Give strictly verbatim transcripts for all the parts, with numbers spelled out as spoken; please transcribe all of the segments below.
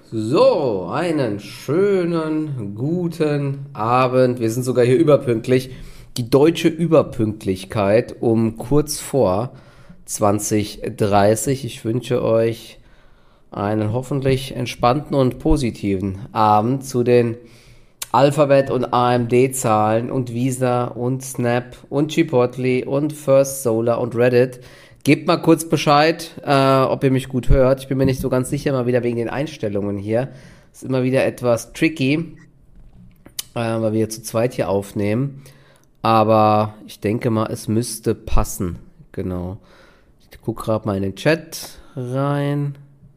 So, einen schönen guten Abend. Wir sind sogar hier überpünktlich. Die deutsche Überpünktlichkeit um kurz vor zwanzig Uhr dreißig. Ich wünsche euch einen hoffentlich entspannten und positiven Abend zu den Alphabet und A M D-Zahlen und Visa und Snap und Chipotle und First Solar und Reddit. Gebt mal kurz Bescheid, äh, ob ihr mich gut hört. Ich bin mir nicht so ganz sicher, mal wieder wegen den Einstellungen hier. Ist immer wieder etwas tricky, äh, weil wir hier zu zweit hier aufnehmen. Aber ich denke mal, es müsste passen. Genau. Ich gucke gerade mal in den Chat rein.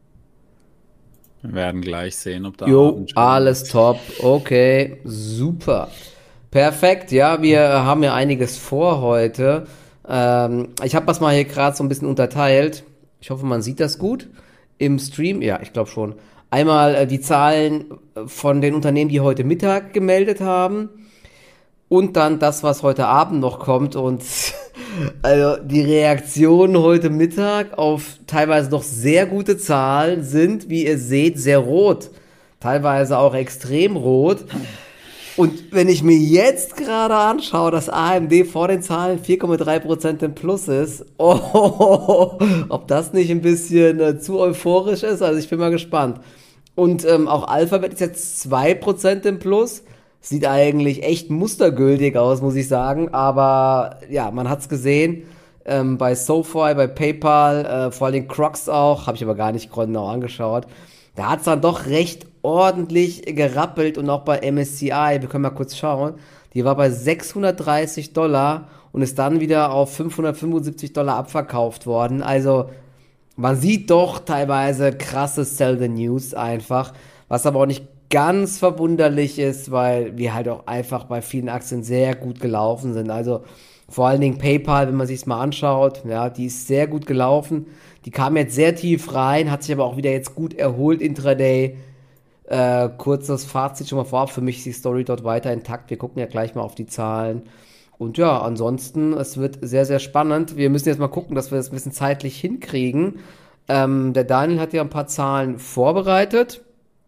Wir werden gleich sehen, ob der Jo, Abend schon alles ist. top. Okay, super. Perfekt, ja, wir haben ja einiges vor heute. Ähm, ich habe das mal hier gerade so ein bisschen unterteilt. Ich hoffe, man sieht das gut im Stream. Ja, ich glaube schon. Einmal äh, die Zahlen von den Unternehmen, die heute Mittag gemeldet haben. Und dann das, was heute Abend noch kommt. Und also die Reaktionen heute Mittag auf teilweise noch sehr gute Zahlen sind, wie ihr seht, sehr rot. Teilweise auch extrem rot. Und wenn ich mir jetzt gerade anschaue, dass A M D vor den Zahlen vier Komma drei Prozent im Plus ist, oh, ob das nicht ein bisschen äh, zu euphorisch ist, also ich bin mal gespannt. Und ähm, auch Alphabet ist jetzt zwei Prozent im Plus. Sieht eigentlich echt mustergültig aus, muss ich sagen. Aber ja, man hat's gesehen. Ähm, bei SoFi, bei PayPal, äh, vor allem Crocs auch, habe ich aber gar nicht genau angeschaut. Da hat's dann doch recht ordentlich gerappelt und auch bei M S C I, wir können mal kurz schauen, die war bei sechshundertdreißig Dollar und ist dann wieder auf fünfhundertfünfundsiebzig Dollar abverkauft worden. Also man sieht doch teilweise krasse Sell the News einfach, was aber auch nicht ganz verwunderlich ist, weil wir halt auch einfach bei vielen Aktien sehr gut gelaufen sind. Also vor allen Dingen PayPal, wenn man sich mal anschaut, ja, die ist sehr gut gelaufen. Die kam jetzt sehr tief rein, hat sich aber auch wieder jetzt gut erholt intraday. Äh, kurzes Fazit schon mal vorab. Für mich ist die Story dort weiter intakt. Wir gucken ja gleich mal auf die Zahlen. Und ja, ansonsten, es wird sehr, sehr spannend. Wir müssen jetzt mal gucken, dass wir das ein bisschen zeitlich hinkriegen. Ähm, der Daniel hat ja ein paar Zahlen vorbereitet.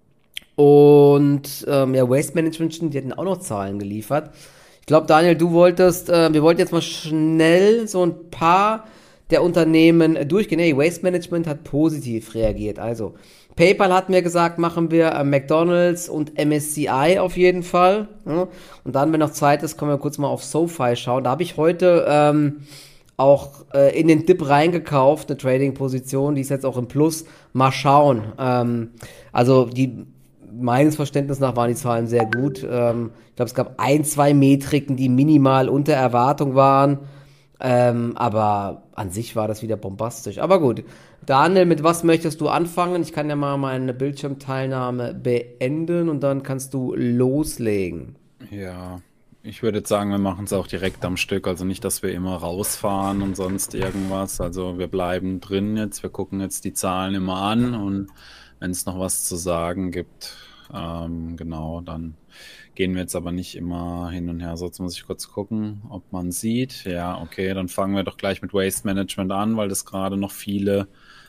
Und ähm, ja, Waste Management, die hatten auch noch Zahlen geliefert. Ich glaube, Daniel, du wolltest, äh, wir wollten jetzt mal schnell so ein paar der Unternehmen durchgehen. Hey, Waste Management hat positiv reagiert. Also, PayPal hatten wir gesagt, machen wir äh, McDonald's und M S C I auf jeden Fall. Ja? Und dann, wenn noch Zeit ist, können wir kurz mal auf SoFi schauen. Da habe ich heute ähm, auch äh, in den Dip reingekauft, eine Trading-Position, die ist jetzt auch im Plus. Mal schauen. Ähm, also, die meines Verständnisses nach waren die Zahlen sehr gut. Ähm, ich glaube, es gab ein, zwei Metriken, die minimal unter Erwartung waren. Ähm, aber an sich war das wieder bombastisch. Aber gut. Daniel, mit was möchtest du anfangen? Ich kann ja mal meine Bildschirmteilnahme beenden und dann kannst du loslegen. Ja, ich würde jetzt sagen, wir machen es auch direkt am Stück. Also nicht, dass wir immer rausfahren und sonst irgendwas. Also wir bleiben drin jetzt. Wir gucken jetzt die Zahlen immer an und wenn es noch was zu sagen gibt, ähm, genau, dann gehen wir jetzt aber nicht immer hin und her. So, jetzt muss ich kurz gucken, ob man sieht. Ja, okay, dann fangen wir doch gleich mit Waste Management an, weil das gerade noch viele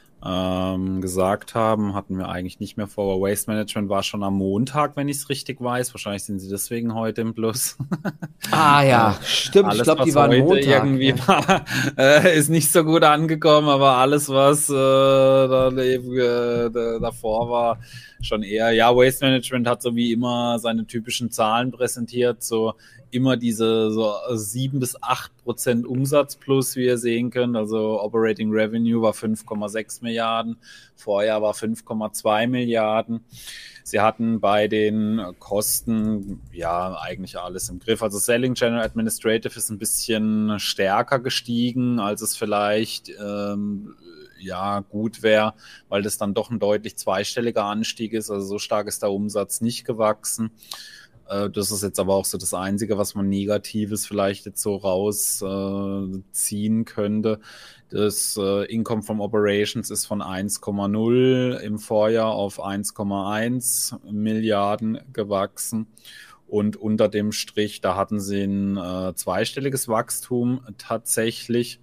ähm, gesagt haben. Hatten wir eigentlich nicht mehr vor. Aber Waste Management war schon am Montag, wenn ich es richtig weiß. Wahrscheinlich sind sie deswegen heute im Plus. Ah äh, ja, stimmt. Ich alles, glaube, die was waren heute Montag. irgendwie Ja. war, äh, ist nicht so gut angekommen, aber alles, was äh, da eben, äh, da, davor war, schon eher. Ja, Waste Management hat so wie immer seine typischen Zahlen präsentiert, so immer diese so sieben bis acht Prozent Umsatz plus, wie ihr sehen könnt. Also Operating Revenue war fünf Komma sechs Milliarden, vorher war fünf Komma zwei Milliarden. Sie hatten bei den Kosten ja eigentlich alles im Griff. Also Selling General Administrative ist ein bisschen stärker gestiegen, als es vielleicht ähm, ja gut wäre, weil das dann doch ein deutlich zweistelliger Anstieg ist. Also so stark ist der Umsatz nicht gewachsen. Das ist jetzt aber auch so das Einzige, was man Negatives vielleicht jetzt so rausziehen äh, könnte. Das äh, Income from Operations ist von eins Komma null im Vorjahr auf eins Komma eins Milliarden gewachsen. Und unter dem Strich, da hatten sie ein äh, zweistelliges Wachstum tatsächlich.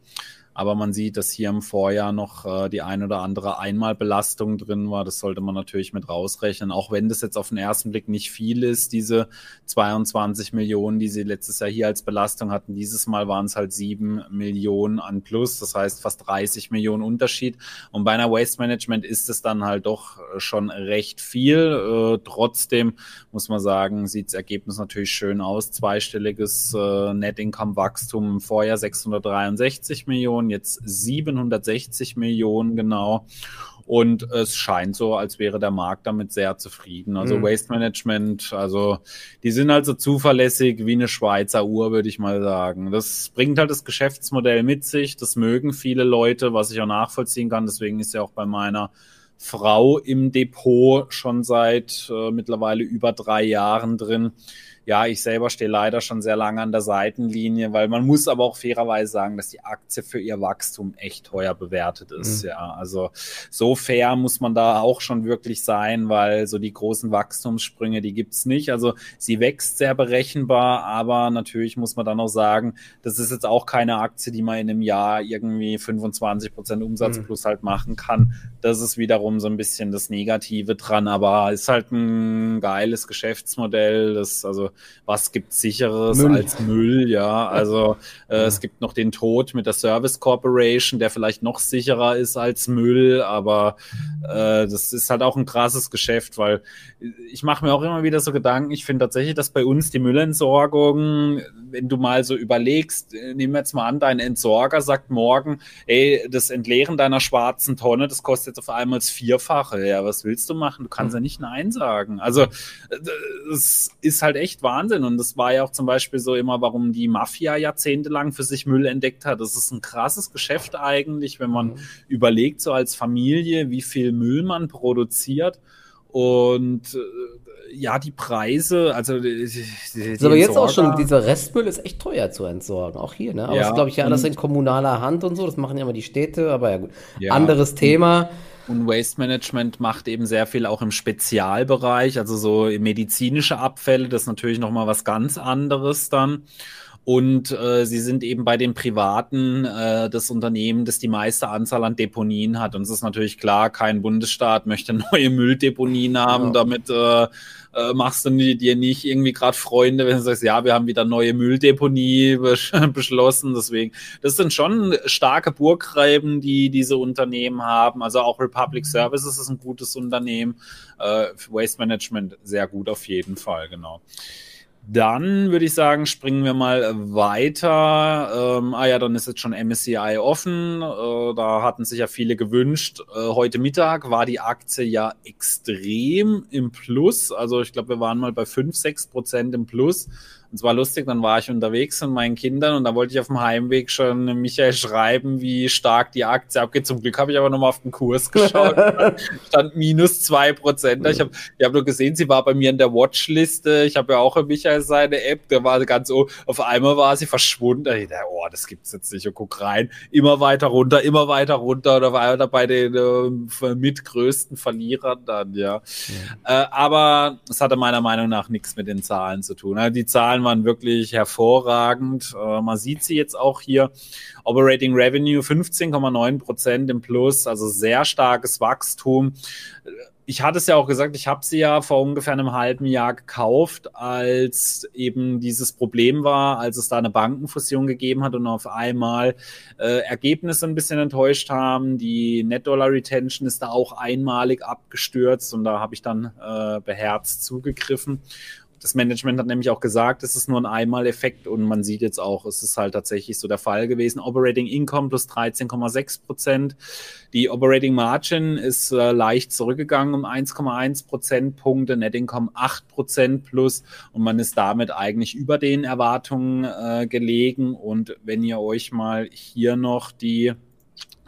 Aber man sieht, dass hier im Vorjahr noch äh, die ein oder andere Einmalbelastung drin war. Das sollte man natürlich mit rausrechnen. Auch wenn das jetzt auf den ersten Blick nicht viel ist, diese zweiundzwanzig Millionen, die sie letztes Jahr hier als Belastung hatten. Dieses Mal waren es halt sieben Millionen an Plus. Das heißt fast dreißig Millionen Unterschied. Und bei einer Waste Management ist es dann halt doch schon recht viel. Äh, trotzdem muss man sagen, sieht das Ergebnis natürlich schön aus. Zweistelliges äh, Net Income Wachstum im Vorjahr sechshundertdreiundsechzig Millionen. Jetzt siebenhundertsechzig Millionen genau. Und es scheint so, als wäre der Markt damit sehr zufrieden. Also mhm. Waste Management, also die sind halt so zuverlässig wie eine Schweizer Uhr, würde ich mal sagen. Das bringt halt das Geschäftsmodell mit sich. Das mögen viele Leute, was ich auch nachvollziehen kann. Deswegen ist ja auch bei meiner Frau im Depot schon seit äh, mittlerweile über drei Jahren drin. Ja, ich selber stehe leider schon sehr lange an der Seitenlinie, weil man muss aber auch fairerweise sagen, dass die Aktie für ihr Wachstum echt teuer bewertet ist. Mhm. Ja, also so fair muss man da auch schon wirklich sein, weil so die großen Wachstumssprünge, die gibt's nicht. Also sie wächst sehr berechenbar, aber natürlich muss man dann auch sagen, das ist jetzt auch keine Aktie, die man in einem Jahr irgendwie fünfundzwanzig Prozent Umsatz mhm. plus halt machen kann. Das ist wiederum so ein bisschen das Negative dran, aber ist halt ein geiles Geschäftsmodell, das also was gibt's sicheres Müll. als Müll, ja, also äh, ja. Es gibt noch den Tod mit der Service Corporation, der vielleicht noch sicherer ist als Müll, aber äh, das ist halt auch ein krasses Geschäft, weil ich mache mir auch immer wieder so Gedanken, ich finde tatsächlich, dass bei uns die Müllentsorgung, wenn du mal so überlegst, nehmen wir jetzt mal an, dein Entsorger sagt morgen, ey, das Entleeren deiner schwarzen Tonne, das kostet jetzt auf einmal das Vierfache, ja, was willst du machen? Du kannst ja nicht Nein sagen, also das ist halt echt Wahnsinn. Und das war ja auch zum Beispiel so immer, warum die Mafia jahrzehntelang für sich Müll entdeckt hat. Das ist ein krasses Geschäft eigentlich, wenn man mhm. überlegt, so als Familie, wie viel Müll man produziert. Und äh, ja, die Preise, also die, die ist aber jetzt auch schon, dieser Restmüll ist echt teuer zu entsorgen, auch hier, ne? Aber ja, das ist, glaube ich, ja alles in kommunaler Hand und so, das machen ja immer die Städte, aber ja gut. Ja, anderes Thema. Und Waste Management macht eben sehr viel auch im Spezialbereich, also so medizinische Abfälle, das ist natürlich nochmal was ganz anderes dann. Und äh, sie sind eben bei den Privaten äh, das Unternehmen, das die meiste Anzahl an Deponien hat. Und es ist natürlich klar, kein Bundesstaat möchte neue Mülldeponien haben, ja. damit äh, äh, machst du dir nicht irgendwie gerade Freunde, wenn du sagst, ja, wir haben wieder neue Mülldeponie besch- beschlossen. Deswegen, das sind schon starke Burggräben, die diese Unternehmen haben. Also auch Republic Services ist ein gutes Unternehmen. Äh, Waste Management sehr gut auf jeden Fall, genau. Dann würde ich sagen, springen wir mal weiter. Ähm, ah ja, dann ist jetzt schon M S C I offen. Äh, da hatten sich ja viele gewünscht. Äh, heute Mittag war die Aktie ja extrem im Plus. Also ich glaube, wir waren mal bei fünf, sechs Prozent im Plus. Und es war lustig, dann war ich unterwegs mit meinen Kindern und da wollte ich auf dem Heimweg schon Michael schreiben, wie stark die Aktie abgeht. Zum Glück habe ich aber nochmal auf den Kurs geschaut. Stand minus zwei Prozent. Ich habe ich hab nur gesehen, sie war bei mir in der Watchliste. Ich habe ja auch Michael seine App, der war ganz so, auf einmal war sie verschwunden. Ich dachte, oh, das gibt's jetzt nicht. Und guck rein, immer weiter runter, immer weiter runter. Und da war er bei den äh, mitgrößten Verlierern dann, ja. ja. Äh, aber es hatte meiner Meinung nach nichts mit den Zahlen zu tun. Also die Zahlen waren wirklich hervorragend. Äh, man sieht sie jetzt auch hier. Operating Revenue fünfzehn Komma neun Prozent im Plus, also sehr starkes Wachstum. Ich hatte es ja auch gesagt, ich habe sie ja vor ungefähr einem halben Jahr gekauft, als eben dieses Problem war, als es da eine Bankenfusion gegeben hat und auf einmal äh, Ergebnisse ein bisschen enttäuscht haben. Die Net-Dollar-Retention ist da auch einmalig abgestürzt und da habe ich dann äh, beherzt zugegriffen. Das Management hat nämlich auch gesagt, es ist nur ein Einmaleffekt und man sieht jetzt auch, es ist halt tatsächlich so der Fall gewesen. Operating Income plus dreizehn Komma sechs Prozent. Die Operating Margin ist äh, leicht zurückgegangen um eins Komma eins Prozentpunkte, Net Income acht Prozent plus und man ist damit eigentlich über den Erwartungen äh, gelegen. Und wenn ihr euch mal hier noch die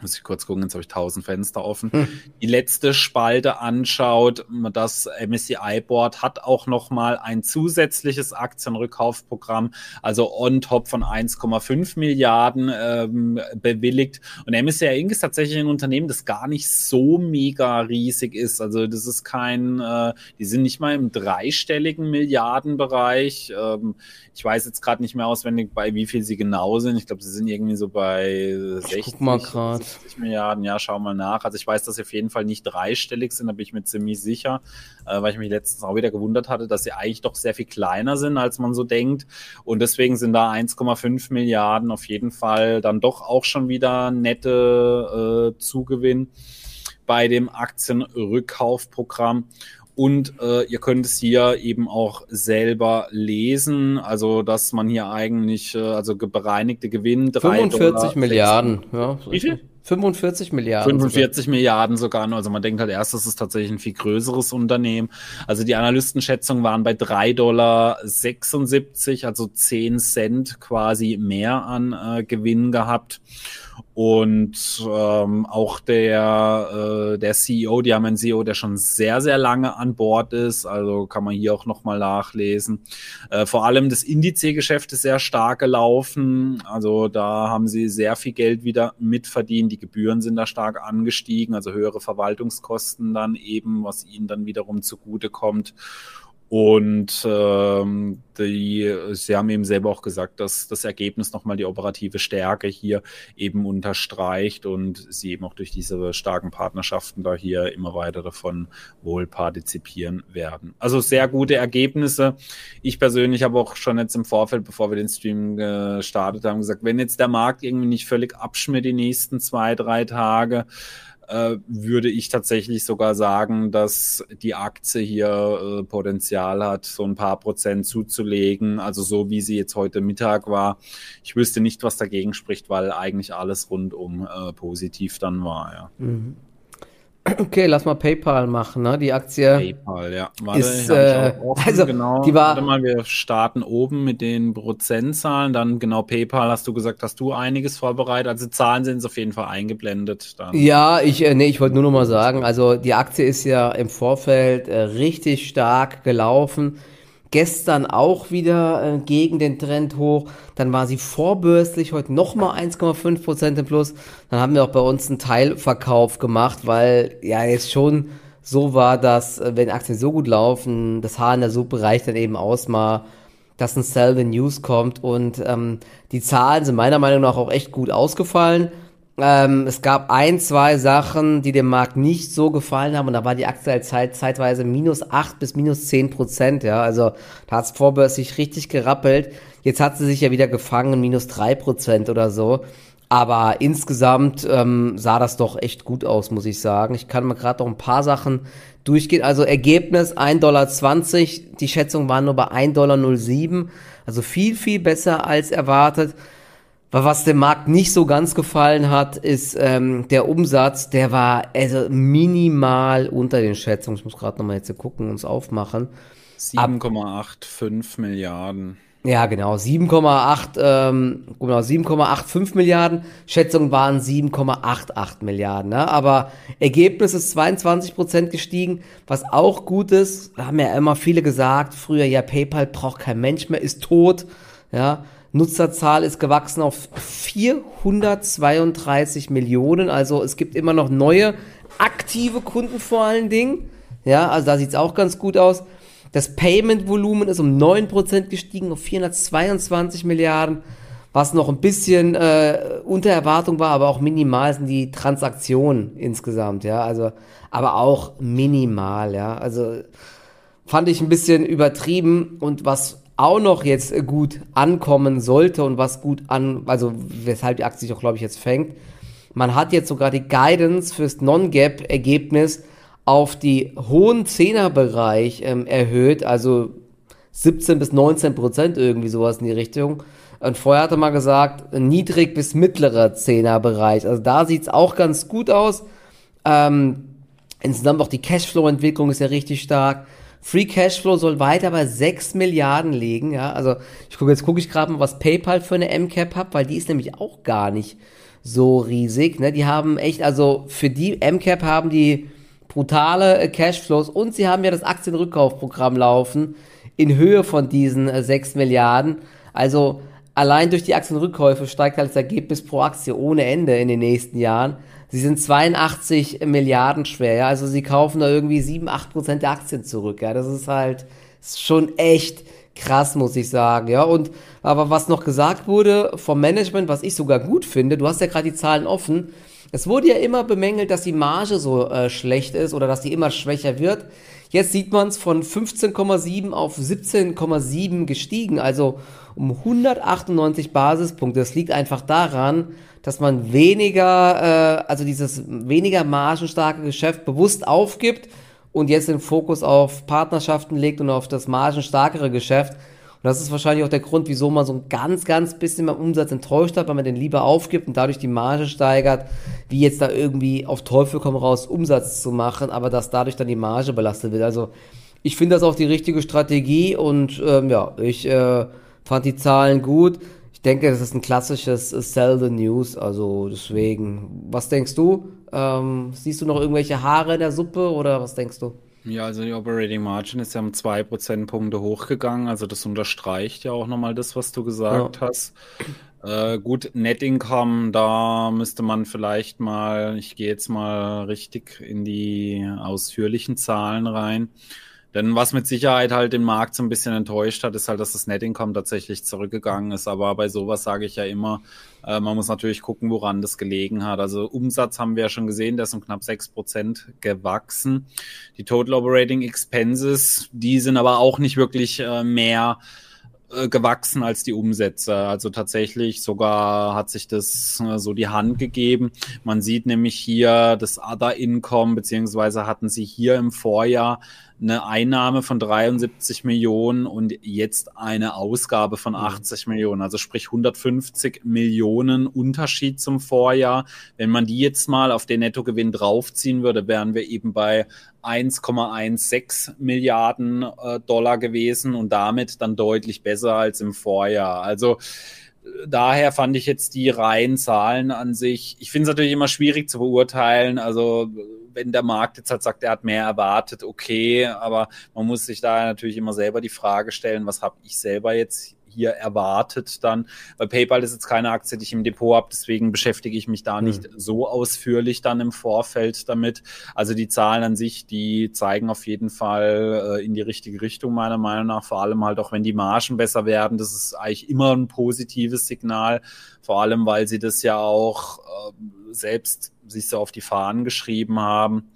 muss ich kurz gucken, jetzt habe ich tausend Fenster offen, Hm. die letzte Spalte anschaut, das M S C I Board hat auch nochmal ein zusätzliches Aktienrückkaufprogramm, also on top von eins Komma fünf Milliarden ähm, bewilligt. Und M S C I Inc ist tatsächlich ein Unternehmen, das gar nicht so mega riesig ist. Also das ist kein, äh, die sind nicht mal im dreistelligen Milliardenbereich. Ähm, ich weiß jetzt gerade nicht mehr auswendig, bei wie viel sie genau sind. Ich glaube, sie sind irgendwie so bei sechzig, mal grad. siebzig Milliarden. Ja, schau mal nach. Also ich weiß, dass sie auf jeden Fall nicht dreistellig sind, da bin ich mir ziemlich sicher, äh, weil ich mich letztens auch wieder gewundert hatte, dass sie eigentlich doch sehr viel kleiner sind, als man so denkt. Und deswegen sind da eins Komma fünf Milliarden auf jeden Fall dann doch auch schon wieder nette äh, Zugewinn bei dem Aktienrückkaufprogramm. Und äh, ihr könnt es hier eben auch selber lesen, also dass man hier eigentlich, äh, also bereinigte Gewinn, drei fünfundvierzig Milliarden, ja. Wie viel? fünfundvierzig Milliarden. fünfundvierzig Milliarden sogar. Also man denkt halt erst, das ist tatsächlich ein viel größeres Unternehmen. Also die Analystenschätzungen waren bei drei Komma sechsundsiebzig Dollar, also zehn Cent quasi mehr an äh, Gewinn gehabt. Und ähm, auch der äh, der C E O, die haben einen C E O, der schon sehr, sehr lange an Bord ist, also kann man hier auch nochmal nachlesen. Äh, vor allem das Indizgeschäft ist sehr stark gelaufen, also da haben sie sehr viel Geld wieder mitverdient, die Gebühren sind da stark angestiegen, also höhere Verwaltungskosten dann eben, was ihnen dann wiederum zugutekommt. Und ähm, die, sie haben eben selber auch gesagt, dass das Ergebnis nochmal die operative Stärke hier eben unterstreicht und sie eben auch durch diese starken Partnerschaften da hier immer weiter davon wohl partizipieren werden. Also sehr gute Ergebnisse. Ich persönlich habe auch schon jetzt im Vorfeld, bevor wir den Stream gestartet haben, gesagt, wenn jetzt der Markt irgendwie nicht völlig abschmiert die nächsten zwei, drei Tage, äh, würde ich tatsächlich sogar sagen, dass die Aktie hier äh, Potenzial hat, so ein paar Prozent zuzulegen, also so wie sie jetzt heute Mittag war. Ich wüsste nicht, was dagegen spricht, weil eigentlich alles rundum äh, positiv dann war, ja. Mhm. Okay, lass mal PayPal machen, ne? Die Aktie PayPal, ja. Warte, ist, hab ich äh, auch offen, also genau. die war, Warte mal, wir starten oben mit den Prozentzahlen, dann genau PayPal, hast du gesagt, hast du einiges vorbereitet, also Zahlen sind auf jeden Fall eingeblendet. Dann. Ja, ich, äh, nee, ich wollte nur noch mal sagen, also die Aktie ist ja im Vorfeld äh, richtig stark gelaufen. Gestern auch wieder äh, gegen den Trend hoch. Dann war sie vorbörslich heute nochmal eins Komma fünf Prozent im Plus. Dann haben wir auch bei uns einen Teilverkauf gemacht, weil ja jetzt schon so war, dass äh, wenn Aktien so gut laufen, das Haar in der Suppe reicht dann eben aus mal, dass ein Sell the News kommt. Und ähm, die Zahlen sind meiner Meinung nach auch echt gut ausgefallen. Ähm, es gab ein, zwei Sachen, die dem Markt nicht so gefallen haben und da war die Aktie halt zeit, zeitweise minus acht bis minus zehn Prozent, ja, also da hat es vorbörslich richtig gerappelt. Jetzt hat sie sich ja wieder gefangen, minus drei Prozent oder so, aber insgesamt ähm, sah das doch echt gut aus, muss ich sagen. Ich kann mal gerade noch ein paar Sachen durchgehen, also Ergebnis ein Dollar zwanzig, die Schätzung war nur bei ein Komma null sieben Dollar, also viel, viel besser als erwartet. Was dem Markt nicht so ganz gefallen hat, ist ähm, der Umsatz, der war also minimal unter den Schätzungen. Ich muss gerade nochmal jetzt gucken, uns aufmachen. sieben Komma fünfundachtzig Milliarden. Ja, genau, sieben Komma acht, ähm, genau, sieben Komma fünfundachtzig Milliarden. Schätzungen waren sieben Komma achtundachtzig Milliarden, ne? Aber Ergebnis ist zweiundzwanzig Prozent gestiegen, was auch gut ist. Da haben ja immer viele gesagt, früher, ja, PayPal braucht kein Mensch mehr, ist tot, ja. Nutzerzahl ist gewachsen auf vierhundertzweiunddreißig Millionen, also es gibt immer noch neue aktive Kunden vor allen Dingen, ja, also da sieht's auch ganz gut aus. Das Payment-Volumen ist um neun Prozent gestiegen auf vierhundertzweiundzwanzig Milliarden, was noch ein bisschen äh, unter Erwartung war, aber auch minimal sind die Transaktionen insgesamt, ja, also aber auch minimal, ja, also fand ich ein bisschen übertrieben und was auch noch jetzt gut ankommen sollte und was gut an, also weshalb die Aktie sich auch, glaube ich, jetzt fängt. Man hat jetzt sogar die Guidance fürs Non-Gap-Ergebnis auf die hohen Zehner-Bereich ähm, erhöht, also siebzehn bis neunzehn Prozent irgendwie sowas in die Richtung. Und vorher hatte man gesagt, niedrig bis mittlerer Zehner-Bereich. Also da sieht's auch ganz gut aus. Ähm, insgesamt auch die Cashflow-Entwicklung ist ja richtig stark. Free Cashflow soll weiter bei sechs Milliarden liegen, ja, also ich gucke, jetzt gucke ich gerade mal, was PayPal für eine M Cap hat, weil die ist nämlich auch gar nicht so riesig, ne? Die haben echt, also für die M Cap haben die brutale äh, Cashflows und sie haben ja das Aktienrückkaufprogramm laufen in Höhe von diesen äh, sechs Milliarden. Also allein durch die Aktienrückkäufe steigt halt das Ergebnis pro Aktie ohne Ende in den nächsten Jahren. Sie sind zweiundachtzig Milliarden schwer, ja, also sie kaufen da irgendwie sieben, acht Prozent der Aktien zurück, ja, das ist halt ist schon echt krass, muss ich sagen, ja, und aber was noch gesagt wurde vom Management, was ich sogar gut finde, du hast ja gerade die Zahlen offen, es wurde ja immer bemängelt, dass die Marge so äh, schlecht ist oder dass die immer schwächer wird. Jetzt sieht man es von fünfzehn Komma sieben auf siebzehn Komma sieben gestiegen, also um hundertachtundneunzig Basispunkte. Das liegt einfach daran, dass man weniger, äh, also dieses weniger margenstarke Geschäft bewusst aufgibt und jetzt den Fokus auf Partnerschaften legt und auf das margenstarkere Geschäft. Und das ist wahrscheinlich auch der Grund, wieso man so ein ganz, ganz bisschen beim Umsatz enttäuscht hat, weil man den lieber aufgibt und dadurch die Marge steigert, wie jetzt da irgendwie auf Teufel komm raus Umsatz zu machen, aber dass dadurch dann die Marge belastet wird. Also ich finde das auch die richtige Strategie und ähm, ja, ich äh, fand die Zahlen gut. Ich denke, das ist ein klassisches Sell the News, also deswegen, was denkst du? Ähm, siehst du noch irgendwelche Haare in der Suppe oder was denkst du? Ja, also die Operating Margin ist ja um zwei Prozentpunkte hochgegangen. Also das unterstreicht ja auch nochmal das, was du gesagt Ja. hast. Äh, gut, Net Income, da müsste man vielleicht mal, ich gehe jetzt mal richtig in die ausführlichen Zahlen rein. Denn was mit Sicherheit halt den Markt so ein bisschen enttäuscht hat, ist halt, dass das Net Income tatsächlich zurückgegangen ist. Aber bei sowas sage ich ja immer, äh, man muss natürlich gucken, woran das gelegen hat. Also Umsatz haben wir ja schon gesehen, der ist um knapp sechs Prozent gewachsen. Die Total Operating Expenses, die sind aber auch nicht wirklich äh, mehr äh, gewachsen als die Umsätze. Also tatsächlich sogar hat sich das äh, so die Hand gegeben. Man sieht nämlich hier das Other Income, beziehungsweise hatten sie hier im Vorjahr eine Einnahme von dreiundsiebzig Millionen und jetzt eine Ausgabe von achtzig Millionen, also sprich hundertfünfzig Millionen Unterschied zum Vorjahr. Wenn man die jetzt mal auf den Nettogewinn draufziehen würde, wären wir eben bei eins Komma sechzehn Milliarden äh, Dollar gewesen und damit dann deutlich besser als im Vorjahr. Also daher fand ich jetzt die reinen Zahlen an sich, ich finde es natürlich immer schwierig zu beurteilen, also wenn der Markt jetzt halt sagt, er hat mehr erwartet, okay, aber man muss sich da natürlich immer selber die Frage stellen, was habe ich selber jetzt hier erwartet dann, weil PayPal ist jetzt keine Aktie, die ich im Depot habe, deswegen beschäftige ich mich da nicht mhm. so ausführlich dann im Vorfeld damit. Also die Zahlen an sich, die zeigen auf jeden Fall äh, in die richtige Richtung meiner Meinung nach, vor allem halt auch, wenn die Margen besser werden, das ist eigentlich immer ein positives Signal, vor allem, weil sie das ja auch äh, selbst sich so auf die Fahnen geschrieben haben.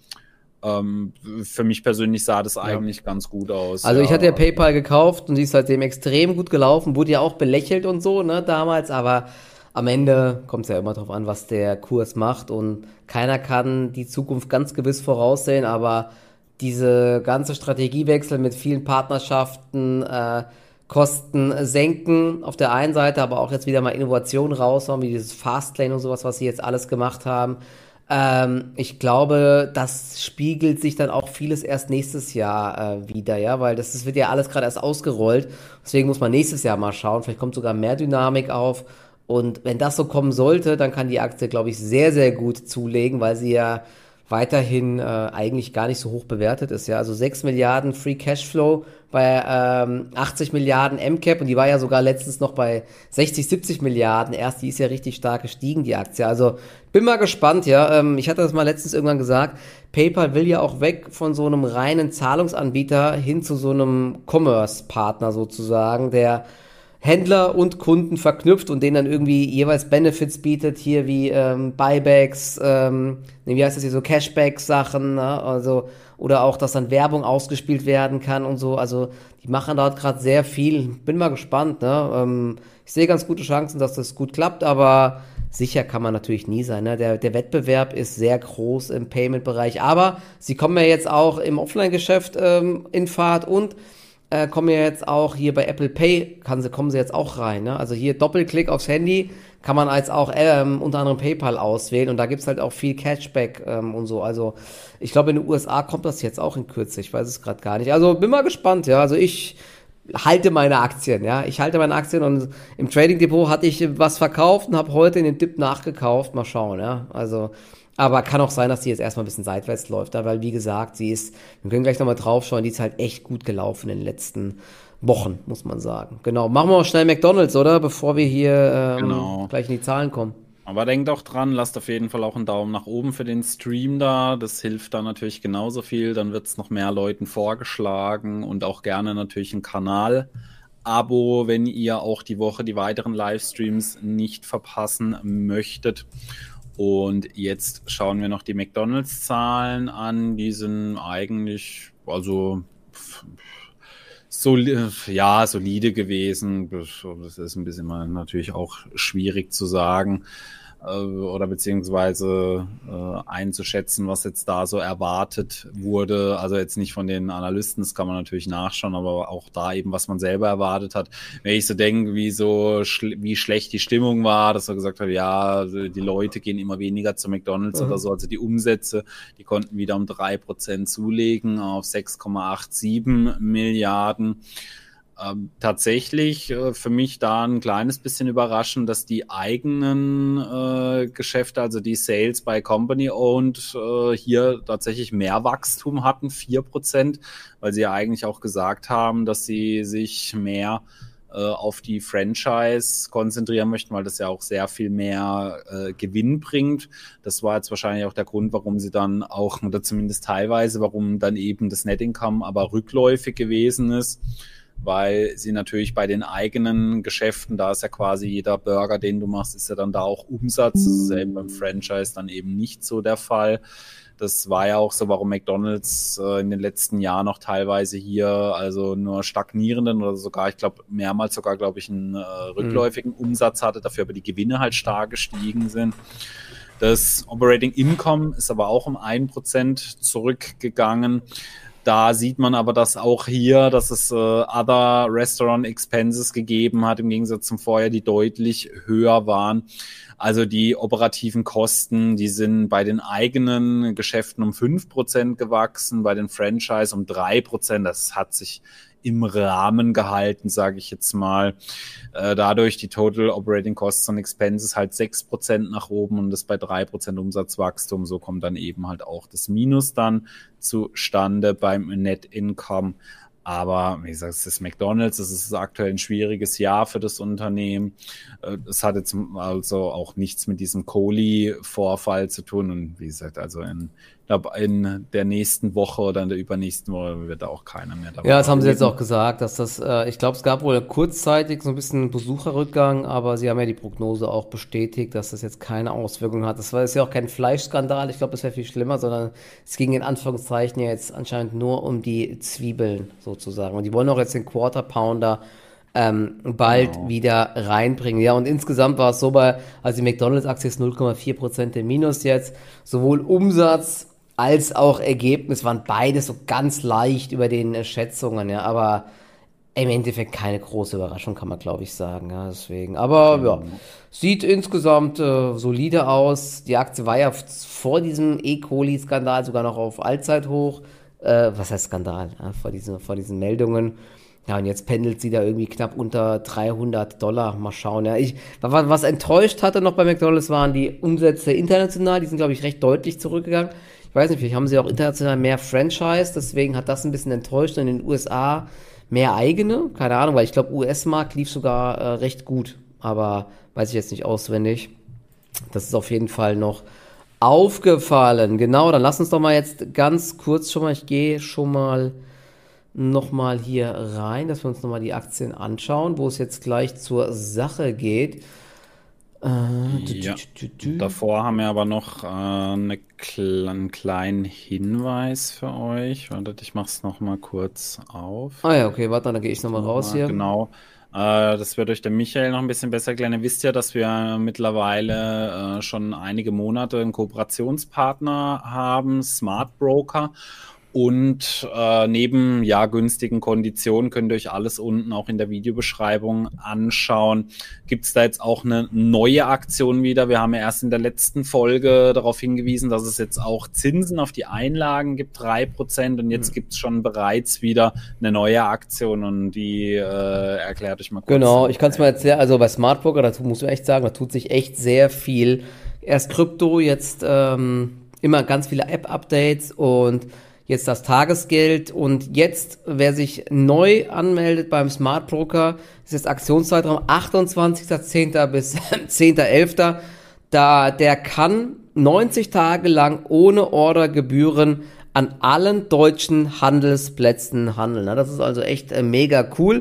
Ähm, für mich persönlich sah das eigentlich ja. ganz gut aus. Also ja. ich hatte ja PayPal gekauft und die ist seitdem extrem gut gelaufen, wurde ja auch belächelt und so, ne, damals, aber am Ende kommt es ja immer drauf an, was der Kurs macht und keiner kann die Zukunft ganz gewiss voraussehen, aber diese ganze Strategiewechsel mit vielen Partnerschaften, äh, Kosten senken auf der einen Seite, aber auch jetzt wieder mal Innovationen raushauen, wie dieses Fastlane und sowas, was sie jetzt alles gemacht haben. Ähm, ich glaube, das spiegelt sich dann auch vieles erst nächstes Jahr äh, wieder, ja, weil das, das wird ja alles gerade erst ausgerollt. Deswegen muss man nächstes Jahr mal schauen. Vielleicht kommt sogar mehr Dynamik auf. Und wenn das so kommen sollte, dann kann die Aktie, glaube ich, sehr, sehr gut zulegen, weil sie ja weiterhin äh, eigentlich gar nicht so hoch bewertet ist. Ja, also sechs Milliarden Free Cashflow bei ähm, achtzig Milliarden M Cap und die war ja sogar letztens noch bei sechzig, siebzig Milliarden. Erst die ist ja richtig stark gestiegen, die Aktie. Also bin mal gespannt, ja. Ähm, ich hatte das mal letztens irgendwann gesagt. PayPal will ja auch weg von so einem reinen Zahlungsanbieter hin zu so einem Commerce-Partner sozusagen, der Händler und Kunden verknüpft und denen dann irgendwie jeweils Benefits bietet, hier wie ähm, Buybacks, ähm, wie heißt das hier, so Cashback-Sachen, ne? Also, oder auch, dass dann Werbung ausgespielt werden kann und so, also die machen dort gerade sehr viel, bin mal gespannt, ne? Ähm, ich sehe ganz gute Chancen, dass das gut klappt, aber sicher kann man natürlich nie sein, ne? Der, der Wettbewerb ist sehr groß im Payment-Bereich, aber sie kommen ja jetzt auch im Offline-Geschäft ähm, in Fahrt und Äh, kommen ja jetzt auch hier bei Apple Pay, kann sie, kommen sie jetzt auch rein, ne? Also hier Doppelklick aufs Handy kann man als auch ähm, unter anderem PayPal auswählen und da gibt's halt auch viel Cashback ähm, und so. Also ich glaube in den U S A kommt das jetzt auch in Kürze, ich weiß es gerade gar nicht. Also bin mal gespannt, ja. Also ich halte meine Aktien, ja. Ich halte meine Aktien und im Trading Depot hatte ich was verkauft und habe heute in den Dip nachgekauft. Mal schauen, ja. Also, aber kann auch sein, dass die jetzt erstmal ein bisschen seitwärts läuft, ja, weil wie gesagt, sie ist, wir können gleich nochmal drauf schauen, die ist halt echt gut gelaufen in den letzten Wochen, muss man sagen. Genau. Machen wir auch schnell McDonald's, oder? Bevor wir hier ähm, Genau. gleich in die Zahlen kommen. Aber denkt auch dran, lasst auf jeden Fall auch einen Daumen nach oben für den Stream da. Das hilft da natürlich genauso viel. Dann wird es noch mehr Leuten vorgeschlagen und auch gerne natürlich ein Kanal-Abo, wenn ihr auch die Woche die weiteren Livestreams nicht verpassen möchtet. Und jetzt schauen wir noch die McDonald's-Zahlen an. Die sind eigentlich, also Soli- ja, solide gewesen. Das ist ein bisschen mal natürlich auch schwierig zu sagen äh, oder beziehungsweise äh, einzuschätzen, was jetzt da so erwartet wurde. Also jetzt nicht von den Analysten, das kann man natürlich nachschauen, aber auch da eben, was man selber erwartet hat. Wenn ich so denke, wie so schl- wie schlecht die Stimmung war, dass er gesagt hat, ja, die Leute gehen immer weniger zu McDonald's mhm. oder so, also die Umsätze, die konnten wieder um drei Prozent zulegen auf sechs Komma siebenundachtzig Milliarden. Ähm, tatsächlich äh, für mich da ein kleines bisschen überraschend, dass die eigenen äh, Geschäfte, also die Sales by Company Owned, äh, hier tatsächlich mehr Wachstum hatten, vier Prozent, weil sie ja eigentlich auch gesagt haben, dass sie sich mehr äh, auf die Franchise konzentrieren möchten, weil das ja auch sehr viel mehr äh, Gewinn bringt. Das war jetzt wahrscheinlich auch der Grund, warum sie dann auch, oder zumindest teilweise, warum dann eben das Net Income aber rückläufig gewesen ist, weil sie natürlich bei den eigenen Geschäften, da ist ja quasi jeder Burger, den du machst, ist ja dann da auch Umsatz. Das ist eben beim Franchise dann eben nicht so der Fall. Das war ja auch so, warum McDonald's äh, in den letzten Jahren noch teilweise hier also nur stagnierenden oder sogar, ich glaube, mehrmals sogar, glaube ich, einen äh, rückläufigen mhm. Umsatz hatte, dafür aber die Gewinne halt stark gestiegen sind. Das Operating Income ist aber auch um ein Prozent zurückgegangen. Da sieht man aber, dass auch hier, dass es äh, Other Restaurant Expenses gegeben hat, im Gegensatz zum Vorjahr, die deutlich höher waren. Also die operativen Kosten, die sind bei den eigenen Geschäften um fünf Prozent gewachsen, bei den Franchise um drei Prozent. Das hat sich im Rahmen gehalten, sage ich jetzt mal. Äh, dadurch die Total Operating Costs and Expenses halt sechs Prozent nach oben und das bei drei Prozent Umsatzwachstum. So kommt dann eben halt auch das Minus dann zustande beim Net Income. Aber wie gesagt, es ist McDonald's, es ist aktuell ein schwieriges Jahr für das Unternehmen. Es hat jetzt also auch nichts mit diesem Kohli-Vorfall zu tun. Und wie gesagt, also in, ich glaube, in der nächsten Woche oder in der übernächsten Woche wird da auch keiner mehr dabei. Ja, das haben sie jetzt auch gesagt, dass das, äh, ich glaube, es gab wohl kurzzeitig so ein bisschen Besucherrückgang, aber sie haben ja die Prognose auch bestätigt, dass das jetzt keine Auswirkungen hat. Das war jetzt ja auch kein Fleischskandal, ich glaube, das wäre viel schlimmer, sondern es ging in Anführungszeichen ja jetzt anscheinend nur um die Zwiebeln sozusagen. Und die wollen auch jetzt den Quarter Pounder ähm, bald genau. wieder reinbringen. Ja, und insgesamt war es so bei, also die McDonald's-Aktie ist null Komma vier Prozent im Minus jetzt, sowohl Umsatz als auch Ergebnis waren beides so ganz leicht über den äh, Schätzungen, ja, aber im Endeffekt keine große Überraschung, kann man glaube ich sagen, ja, deswegen, aber ja, sieht insgesamt äh, solide aus, die Aktie war ja vor diesem E. Coli-Skandal sogar noch auf Allzeithoch, äh, was heißt Skandal, ja, vor diesen, vor diesen Meldungen, ja, und jetzt pendelt sie da irgendwie knapp unter dreihundert Dollar, mal schauen, ja, ich, was, was enttäuscht hatte noch bei McDonald's waren die Umsätze international, die sind glaube ich recht deutlich zurückgegangen. Ich weiß nicht, vielleicht haben sie auch international mehr Franchise, deswegen hat das ein bisschen enttäuscht. Und in den U S A mehr eigene, keine Ahnung, weil ich glaube, U S-Markt lief sogar äh, recht gut, aber weiß ich jetzt nicht auswendig. Das ist auf jeden Fall noch aufgefallen. Genau, dann lass uns doch mal jetzt ganz kurz schon mal, ich gehe schon mal nochmal hier rein, dass wir uns nochmal die Aktien anschauen, wo es jetzt gleich zur Sache geht. Ja. Davor haben wir aber noch äh, eine, einen kleinen Hinweis für euch. Wartet, ich mache es nochmal kurz auf. Ah ja, okay, warte, dann gehe ich nochmal raus hier. Genau. Äh, das wird euch der Michael noch ein bisschen besser erklären. Ihr wisst ja, dass wir mittlerweile äh, schon einige Monate einen Kooperationspartner haben, Smart Broker. Und äh, neben ja günstigen Konditionen könnt ihr euch alles unten auch in der Videobeschreibung anschauen. Gibt es da jetzt auch eine neue Aktion wieder? Wir haben ja erst in der letzten Folge darauf hingewiesen, dass es jetzt auch Zinsen auf die Einlagen gibt, drei Prozent. Und jetzt mhm. gibt es schon bereits wieder eine neue Aktion und die äh, erklärt euch mal kurz. Genau, ich kann es mal erzählen. Also bei Smartbroker, da muss man echt sagen, da tut sich echt sehr viel. Erst Krypto, jetzt ähm, immer ganz viele App-Updates und jetzt das Tagesgeld und jetzt, wer sich neu anmeldet beim Smart Broker, ist jetzt Aktionszeitraum achtundzwanzigster zehnter bis zehnter elfter Da, der kann neunzig Tage lang ohne Ordergebühren an allen deutschen Handelsplätzen handeln. Das ist also echt äh, mega cool.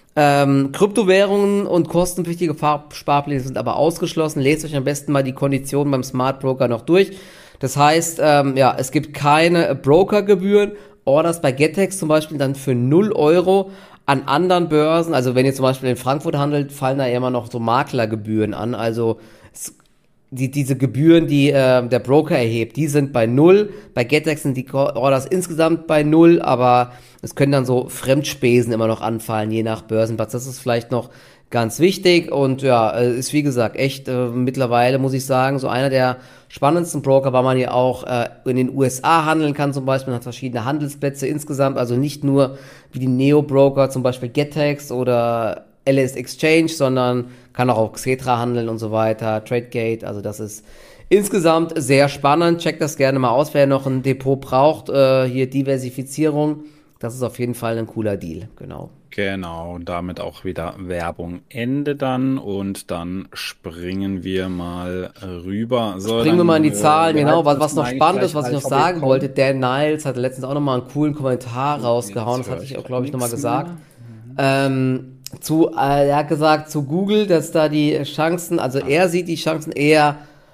Ähm, Kryptowährungen und kostenpflichtige Sparpläne sind aber ausgeschlossen. Lest euch am besten mal die Konditionen beim Smart Broker noch durch. Das heißt, ähm, ja, es gibt keine Brokergebühren. Orders bei Getex zum Beispiel dann für null Euro. An anderen Börsen, also wenn ihr zum Beispiel in Frankfurt handelt, fallen da immer noch so Maklergebühren an. Also es, die, diese Gebühren, die äh, der Broker erhebt, die sind bei null. Bei Getex sind die Orders insgesamt bei null, aber es können dann so Fremdspesen immer noch anfallen, je nach Börsenplatz. Das ist vielleicht noch ganz wichtig und ja, ist wie gesagt echt äh, mittlerweile, muss ich sagen, so einer der spannendsten Broker, weil man ja auch äh, in den U S A handeln kann zum Beispiel, man hat verschiedene Handelsplätze insgesamt, also nicht nur wie die Neo-Broker, zum Beispiel Getex oder L S Exchange, sondern kann auch auf Xetra handeln und so weiter, Tradegate, also das ist insgesamt sehr spannend. Checkt das gerne mal aus, wer noch ein Depot braucht, äh, hier Diversifizierung, das ist auf jeden Fall ein cooler Deal, genau. Genau, und damit auch wieder Werbung Ende dann und dann springen wir mal rüber. So, springen dann, wir mal in die Zahlen, äh, genau, was, was noch spannend ist, was ich noch sagen kommen. wollte, Dan Niles hat letztens auch nochmal einen coolen Kommentar rausgehauen, das hatte ich auch, glaube ich, nochmal gesagt. Mhm. Ähm, zu, äh, er hat gesagt, zu Google, dass da die Chancen, also er sieht die Chancen eher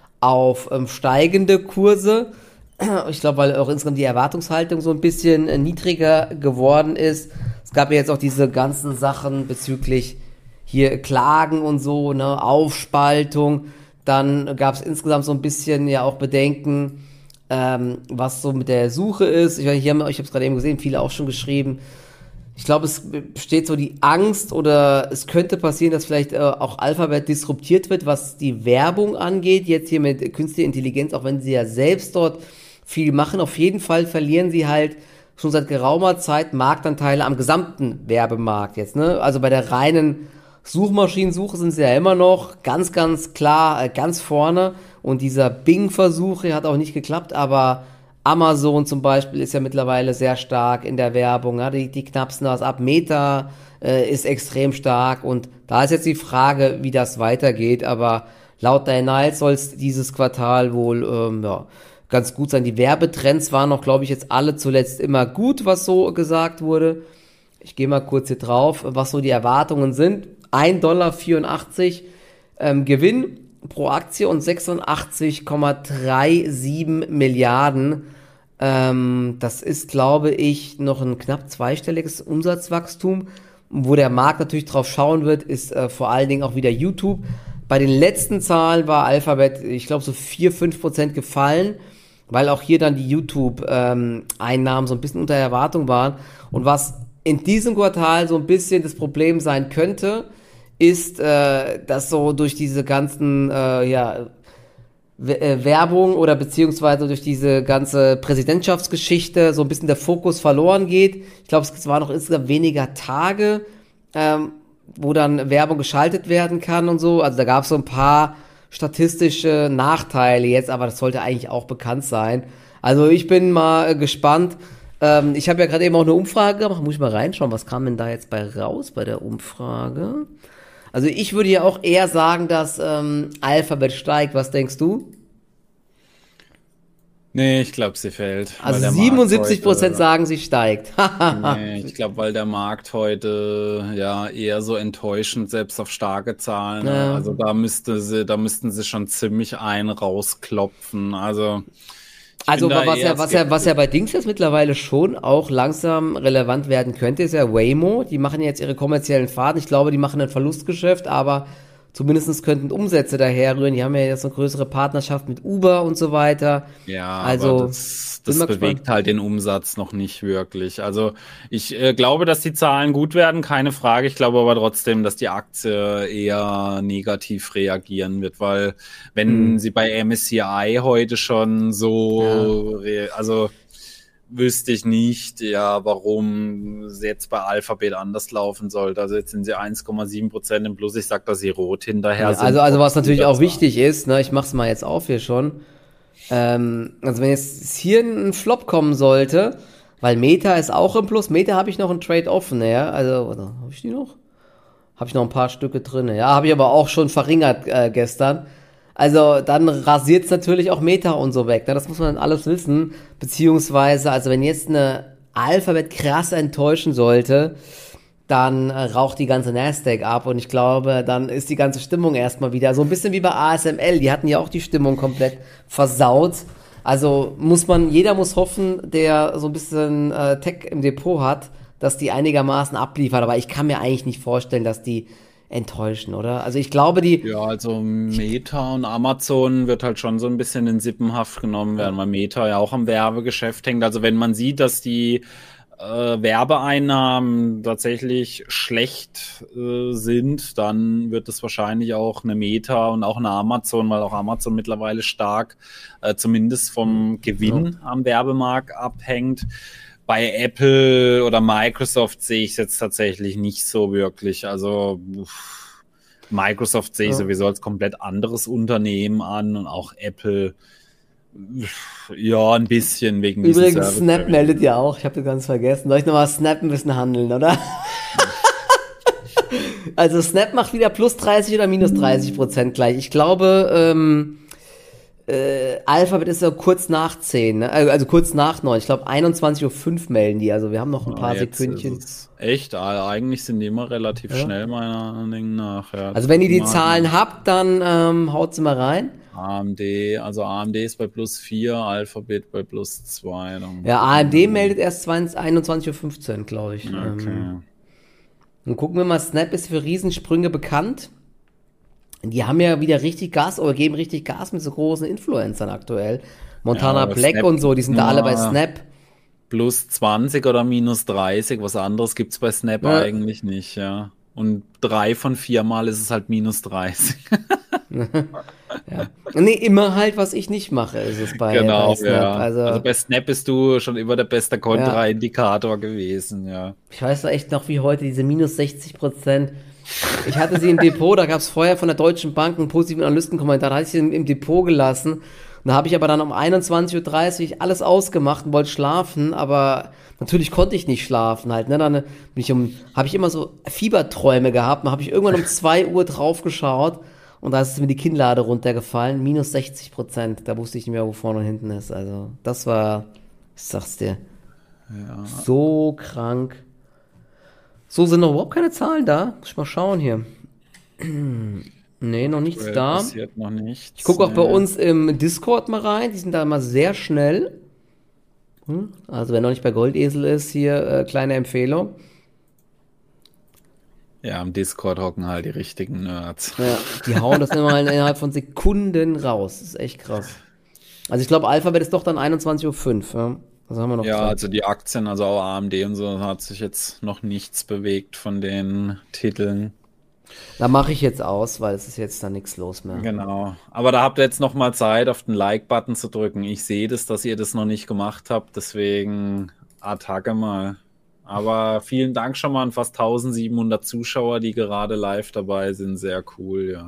auf ähm, steigende Kurse. Ich glaube, weil auch insgesamt die Erwartungshaltung so ein bisschen äh, niedriger geworden ist. Es gab ja jetzt auch diese ganzen Sachen bezüglich hier Klagen und so, ne, Aufspaltung. Dann gab es insgesamt so ein bisschen ja auch Bedenken, ähm, was so mit der Suche ist. Ich, hier haben, ich habe es gerade eben gesehen, viele auch schon geschrieben. Ich glaube, es besteht so die Angst oder es könnte passieren, dass vielleicht äh, auch Alphabet disruptiert wird, was die Werbung angeht. Jetzt hier mit künstlicher Intelligenz, auch wenn sie ja selbst dort viel machen. Auf jeden Fall verlieren sie halt schon seit geraumer Zeit Marktanteile am gesamten Werbemarkt jetzt, ne? Also bei der reinen Suchmaschinensuche sind sie ja immer noch ganz, ganz klar, äh, ganz vorne. Und dieser Bing-Versuch hier hat auch nicht geklappt, aber Amazon zum Beispiel ist ja mittlerweile sehr stark in der Werbung, ja? die, die knapsen das ab. Meta äh, ist extrem stark und da ist jetzt die Frage, wie das weitergeht, aber laut der Niles soll es dieses Quartal wohl, ähm, ja, ganz gut sein. Die Werbetrends waren noch, glaube ich, jetzt alle zuletzt immer gut, was so gesagt wurde. Ich gehe mal kurz hier drauf, was so die Erwartungen sind. ein Komma vierundachtzig Dollar ähm, Gewinn pro Aktie und sechsundachtzig Komma siebenunddreißig Milliarden. Ähm, das ist, glaube ich, noch ein knapp zweistelliges Umsatzwachstum. Wo der Markt natürlich drauf schauen wird, ist äh, vor allen Dingen auch wieder YouTube. Bei den letzten Zahlen war Alphabet, ich glaube, so vier, fünf Prozent gefallen, weil auch hier dann die YouTube-Einnahmen ähm, so ein bisschen unter Erwartung waren. Und was in diesem Quartal so ein bisschen das Problem sein könnte, ist, äh, dass so durch diese ganzen äh, ja, w- äh, Werbung oder beziehungsweise durch diese ganze Präsidentschaftsgeschichte so ein bisschen der Fokus verloren geht. Ich glaube, es waren noch insgesamt weniger Tage, ähm, wo dann Werbung geschaltet werden kann und so. Also da gab es so ein paar statistische Nachteile jetzt, aber das sollte eigentlich auch bekannt sein. Also ich bin mal äh, gespannt. Ähm, ich habe ja gerade eben auch eine Umfrage gemacht. Muss ich mal reinschauen, was kam denn da jetzt bei raus bei der Umfrage? Also ich würde ja auch eher sagen, dass ähm, Alphabet steigt. Was denkst du? Nee, ich glaube, sie fällt. Also siebenundsiebzig Prozent sagen, sie steigt. Nee, ich glaube, weil der Markt heute ja eher so enttäuschend, selbst auf starke Zahlen. Ja. Also da müsste sie, da müssten sie schon ziemlich einen rausklopfen. Also Also was ja, was ja, was ja bei Dings jetzt mittlerweile schon auch langsam relevant werden könnte, ist ja Waymo. Die machen jetzt ihre kommerziellen Fahrten. Ich glaube, die machen ein Verlustgeschäft, aber Zumindest könnten Umsätze daherrühren. Die haben ja jetzt eine größere Partnerschaft mit Uber und so weiter. Ja, also aber das, das bewegt gespannt. halt den Umsatz noch nicht wirklich. Also ich äh, glaube, dass die Zahlen gut werden, keine Frage. Ich glaube aber trotzdem, dass die Aktie eher negativ reagieren wird, weil wenn hm. sie bei M S C I heute schon so, ja. also wüsste ich nicht, ja, warum es jetzt bei Alphabet anders laufen sollte. Also jetzt sind sie eins Komma sieben Prozent im Plus. Ich sag, dass sie rot hinterher ja, sind. Also, also was natürlich auch wichtig ist, ne, ich mach's mal jetzt auf hier schon. Ähm, also wenn jetzt hier ein Flop kommen sollte, weil Meta ist auch im Plus. Meta habe ich noch einen Trade offen, ja. Also, warte, habe ich die noch? Habe ich noch ein paar Stücke drin, ja. Habe ich aber auch schon verringert äh, gestern. Also dann rasiert es natürlich auch Meta und so weg. Ne? Das muss man dann alles wissen. Beziehungsweise, also wenn jetzt eine Alphabet krass enttäuschen sollte, dann äh, raucht die ganze Nasdaq ab. Und ich glaube, dann ist die ganze Stimmung erstmal wieder so ein bisschen wie bei A S M L. Die hatten ja auch die Stimmung komplett versaut. Also muss man, jeder muss hoffen, der so ein bisschen äh, Tech im Depot hat, dass die einigermaßen abliefert. Aber ich kann mir eigentlich nicht vorstellen, dass die enttäuschen, oder? Also ich glaube, die... Ja, also Meta und Amazon wird halt schon so ein bisschen in Sippenhaft genommen werden, weil Meta ja auch am Werbegeschäft hängt. Also wenn man sieht, dass die äh, Werbeeinnahmen tatsächlich schlecht äh, sind, dann wird es wahrscheinlich auch eine Meta und auch eine Amazon, weil auch Amazon mittlerweile stark äh, zumindest vom Gewinn ja. am Werbemarkt abhängt. Bei Apple oder Microsoft sehe ich es jetzt tatsächlich nicht so wirklich. Also uff, Microsoft sehe ich ja. sowieso als komplett anderes Unternehmen an und auch Apple, uff, ja, ein bisschen wegen Übrigens, Service Snap meldet ja auch, ich habe das ganz vergessen. Soll ich nochmal Snap ein bisschen handeln, oder? Also Snap macht wieder plus dreißig oder minus dreißig Prozent gleich. Ich glaube, ähm, Äh, Alphabet ist ja kurz nach zehn, ne? Also kurz nach neun. Ich glaube einundzwanzig Uhr fünf melden die. Also wir haben noch ein paar ah, Sekündchen. Echt? Eigentlich sind die immer relativ ja. schnell, meiner Meinung nach. Ja, also wenn ihr die Zahlen habt, dann ähm, haut sie mal rein. A M D, also A M D ist bei plus vier, Alphabet bei plus zwei. Ja, A M D meldet erst einundzwanzig Uhr fünfzehn, glaube ich. Okay. Ähm, und gucken wir mal, Snap ist für Riesensprünge bekannt. Die haben ja wieder richtig Gas oder geben richtig Gas mit so großen Influencern aktuell. Montana ja, Black Snap und so, die sind da alle bei Snap. Plus zwanzig oder minus dreißig, was anderes gibt's bei Snap ja. eigentlich nicht, ja. Und drei von vier Mal ist es halt minus dreißig. ja. Nee, immer halt, was ich nicht mache, ist es bei, genau, bei Snap. Ja. Also, also bei Snap bist du schon immer der beste Kontraindikator ja. gewesen, ja. Ich weiß noch echt noch wie heute, diese minus sechzig Prozent. Ich hatte sie im Depot, da gab es vorher von der Deutschen Bank einen positiven Analystenkommentar, da hatte ich sie im, im Depot gelassen. Und da habe ich aber dann um einundzwanzig Uhr dreißig alles ausgemacht und wollte schlafen, aber natürlich konnte ich nicht schlafen halt. Ne? Dann bin ich um, habe ich immer so Fieberträume gehabt, dann habe ich irgendwann um zwei Uhr drauf geschaut und da ist mir die Kinnlade runtergefallen, minus sechzig Prozent. Da wusste ich nicht mehr, wo vorne und hinten ist. Also das war, ich sag's dir, ja. so krank. So, sind noch überhaupt keine Zahlen da? Muss ich mal schauen hier. Nee, noch nichts da. Passiert noch nichts. Ich gucke auch nee. bei uns im Discord mal rein. Die sind da immer sehr schnell. Also wer noch nicht bei Goldesel ist, hier äh, kleine Empfehlung. Ja, im Discord hocken halt die richtigen Nerds. Ja, die hauen das immer innerhalb von Sekunden raus. Das ist echt krass. Also ich glaube, Alphabet ist doch dann einundzwanzig Uhr fünf. Ja? Was haben wir noch ja, gesagt? also die Aktien, also auch A M D und so, hat sich jetzt noch nichts bewegt von den Titeln. Da mache ich jetzt aus, weil es ist jetzt da nichts los mehr. Genau. Aber da habt ihr jetzt noch mal Zeit, auf den Like-Button zu drücken. Ich sehe das, dass ihr das noch nicht gemacht habt, deswegen Attacke mal. Aber vielen Dank schon mal an fast eintausendsiebenhundert Zuschauer, die gerade live dabei sind. Sehr cool, ja.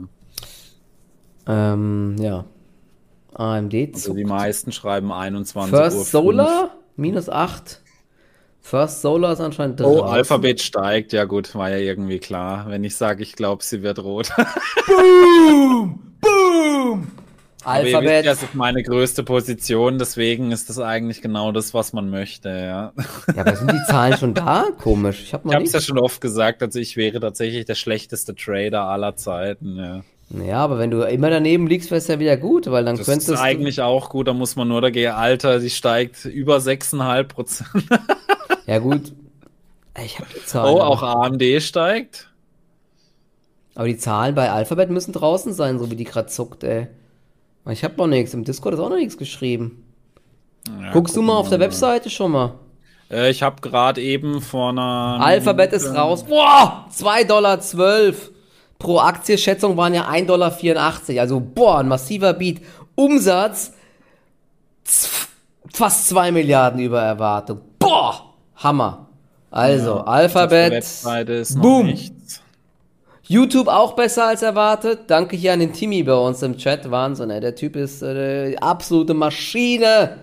Ähm, ja. A M D Also die meisten schreiben einundzwanzig Uhr. First Solar, minus acht. First Solar ist anscheinend draußen. Oh, Alphabet steigt. Ja gut, war ja irgendwie klar. Wenn ich sage, ich glaube, sie wird rot. Boom! Boom! Alphabet. Aber ihr wisst, das ist meine größte Position, deswegen ist das eigentlich genau das, was man möchte, ja. Ja, aber sind die Zahlen schon da? Komisch. Ich habe es ja schon oft gesagt, also ich wäre tatsächlich der schlechteste Trader aller Zeiten, ja. Ja, aber wenn du immer daneben liegst, wäre es ja wieder gut, weil dann das könntest du... Das ist eigentlich auch gut, da muss man nur dagegen, Alter, die steigt über sechs Komma fünf Prozent. Ja gut, ich habe die Zahlen. Oh, auch A M D steigt. Aber die Zahlen bei Alphabet müssen draußen sein, so wie die gerade zuckt, ey. Ich hab noch nichts. Im Discord ist auch noch nichts geschrieben. Ja, Guckst du gucken mal auf der wir mal. Webseite schon mal? Äh, ich habe gerade eben vor einer Alphabet Minute- ist raus. Boah, zwei Komma zwölf Dollar. Pro Aktie, Schätzung waren ja ein Komma vierundachtzig Dollar. Also, boah, ein massiver Beat. Umsatz z- fast zwei Milliarden über Erwartung. Boah, Hammer. Also, Ja, Alphabet, auf der Webseite ist noch boom. nichts. YouTube auch besser als erwartet. Danke hier an den Timmy bei uns im Chat. Wahnsinn, ey. Der Typ ist äh, die absolute Maschine.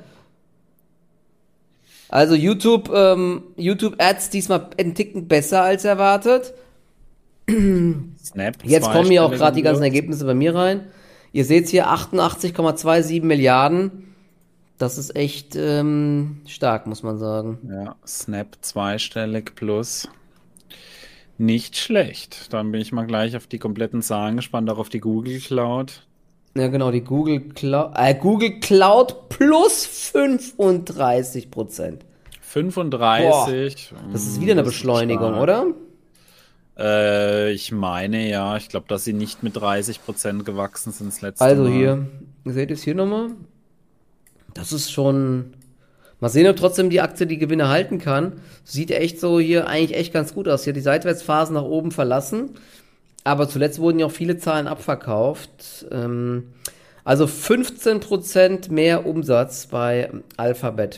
Also YouTube, ähm, YouTube Ads diesmal einen Ticken besser als erwartet. Snap. Jetzt kommen hier auch zweistellige gerade die ganzen Plus. Ergebnisse bei mir rein. Ihr seht hier achtundachtzig Komma siebenundzwanzig Milliarden. Das ist echt ähm, stark, muss man sagen. Ja, Snap zweistellig plus. Nicht schlecht. Dann bin ich mal gleich auf die kompletten Zahlen gespannt, auch auf die Google Cloud. Ja, genau, die Google Cloud, äh, Google Cloud plus fünfunddreißig Prozent. fünfunddreißig. Das ist wieder eine Das ist Beschleunigung, stark. oder? Äh, ich meine, ja. Ich glaube, dass sie nicht mit dreißig Prozent gewachsen sind das letzte Also Mal. hier, ihr seht es hier nochmal. Das ist schon. Mal sehen, ob trotzdem die Aktie die Gewinne halten kann. Sieht echt so hier eigentlich echt ganz gut aus. Hier die Seitwärtsphasen nach oben verlassen. Aber zuletzt wurden ja auch viele Zahlen abverkauft. Ähm, also fünfzehn Prozent mehr Umsatz bei Alphabet.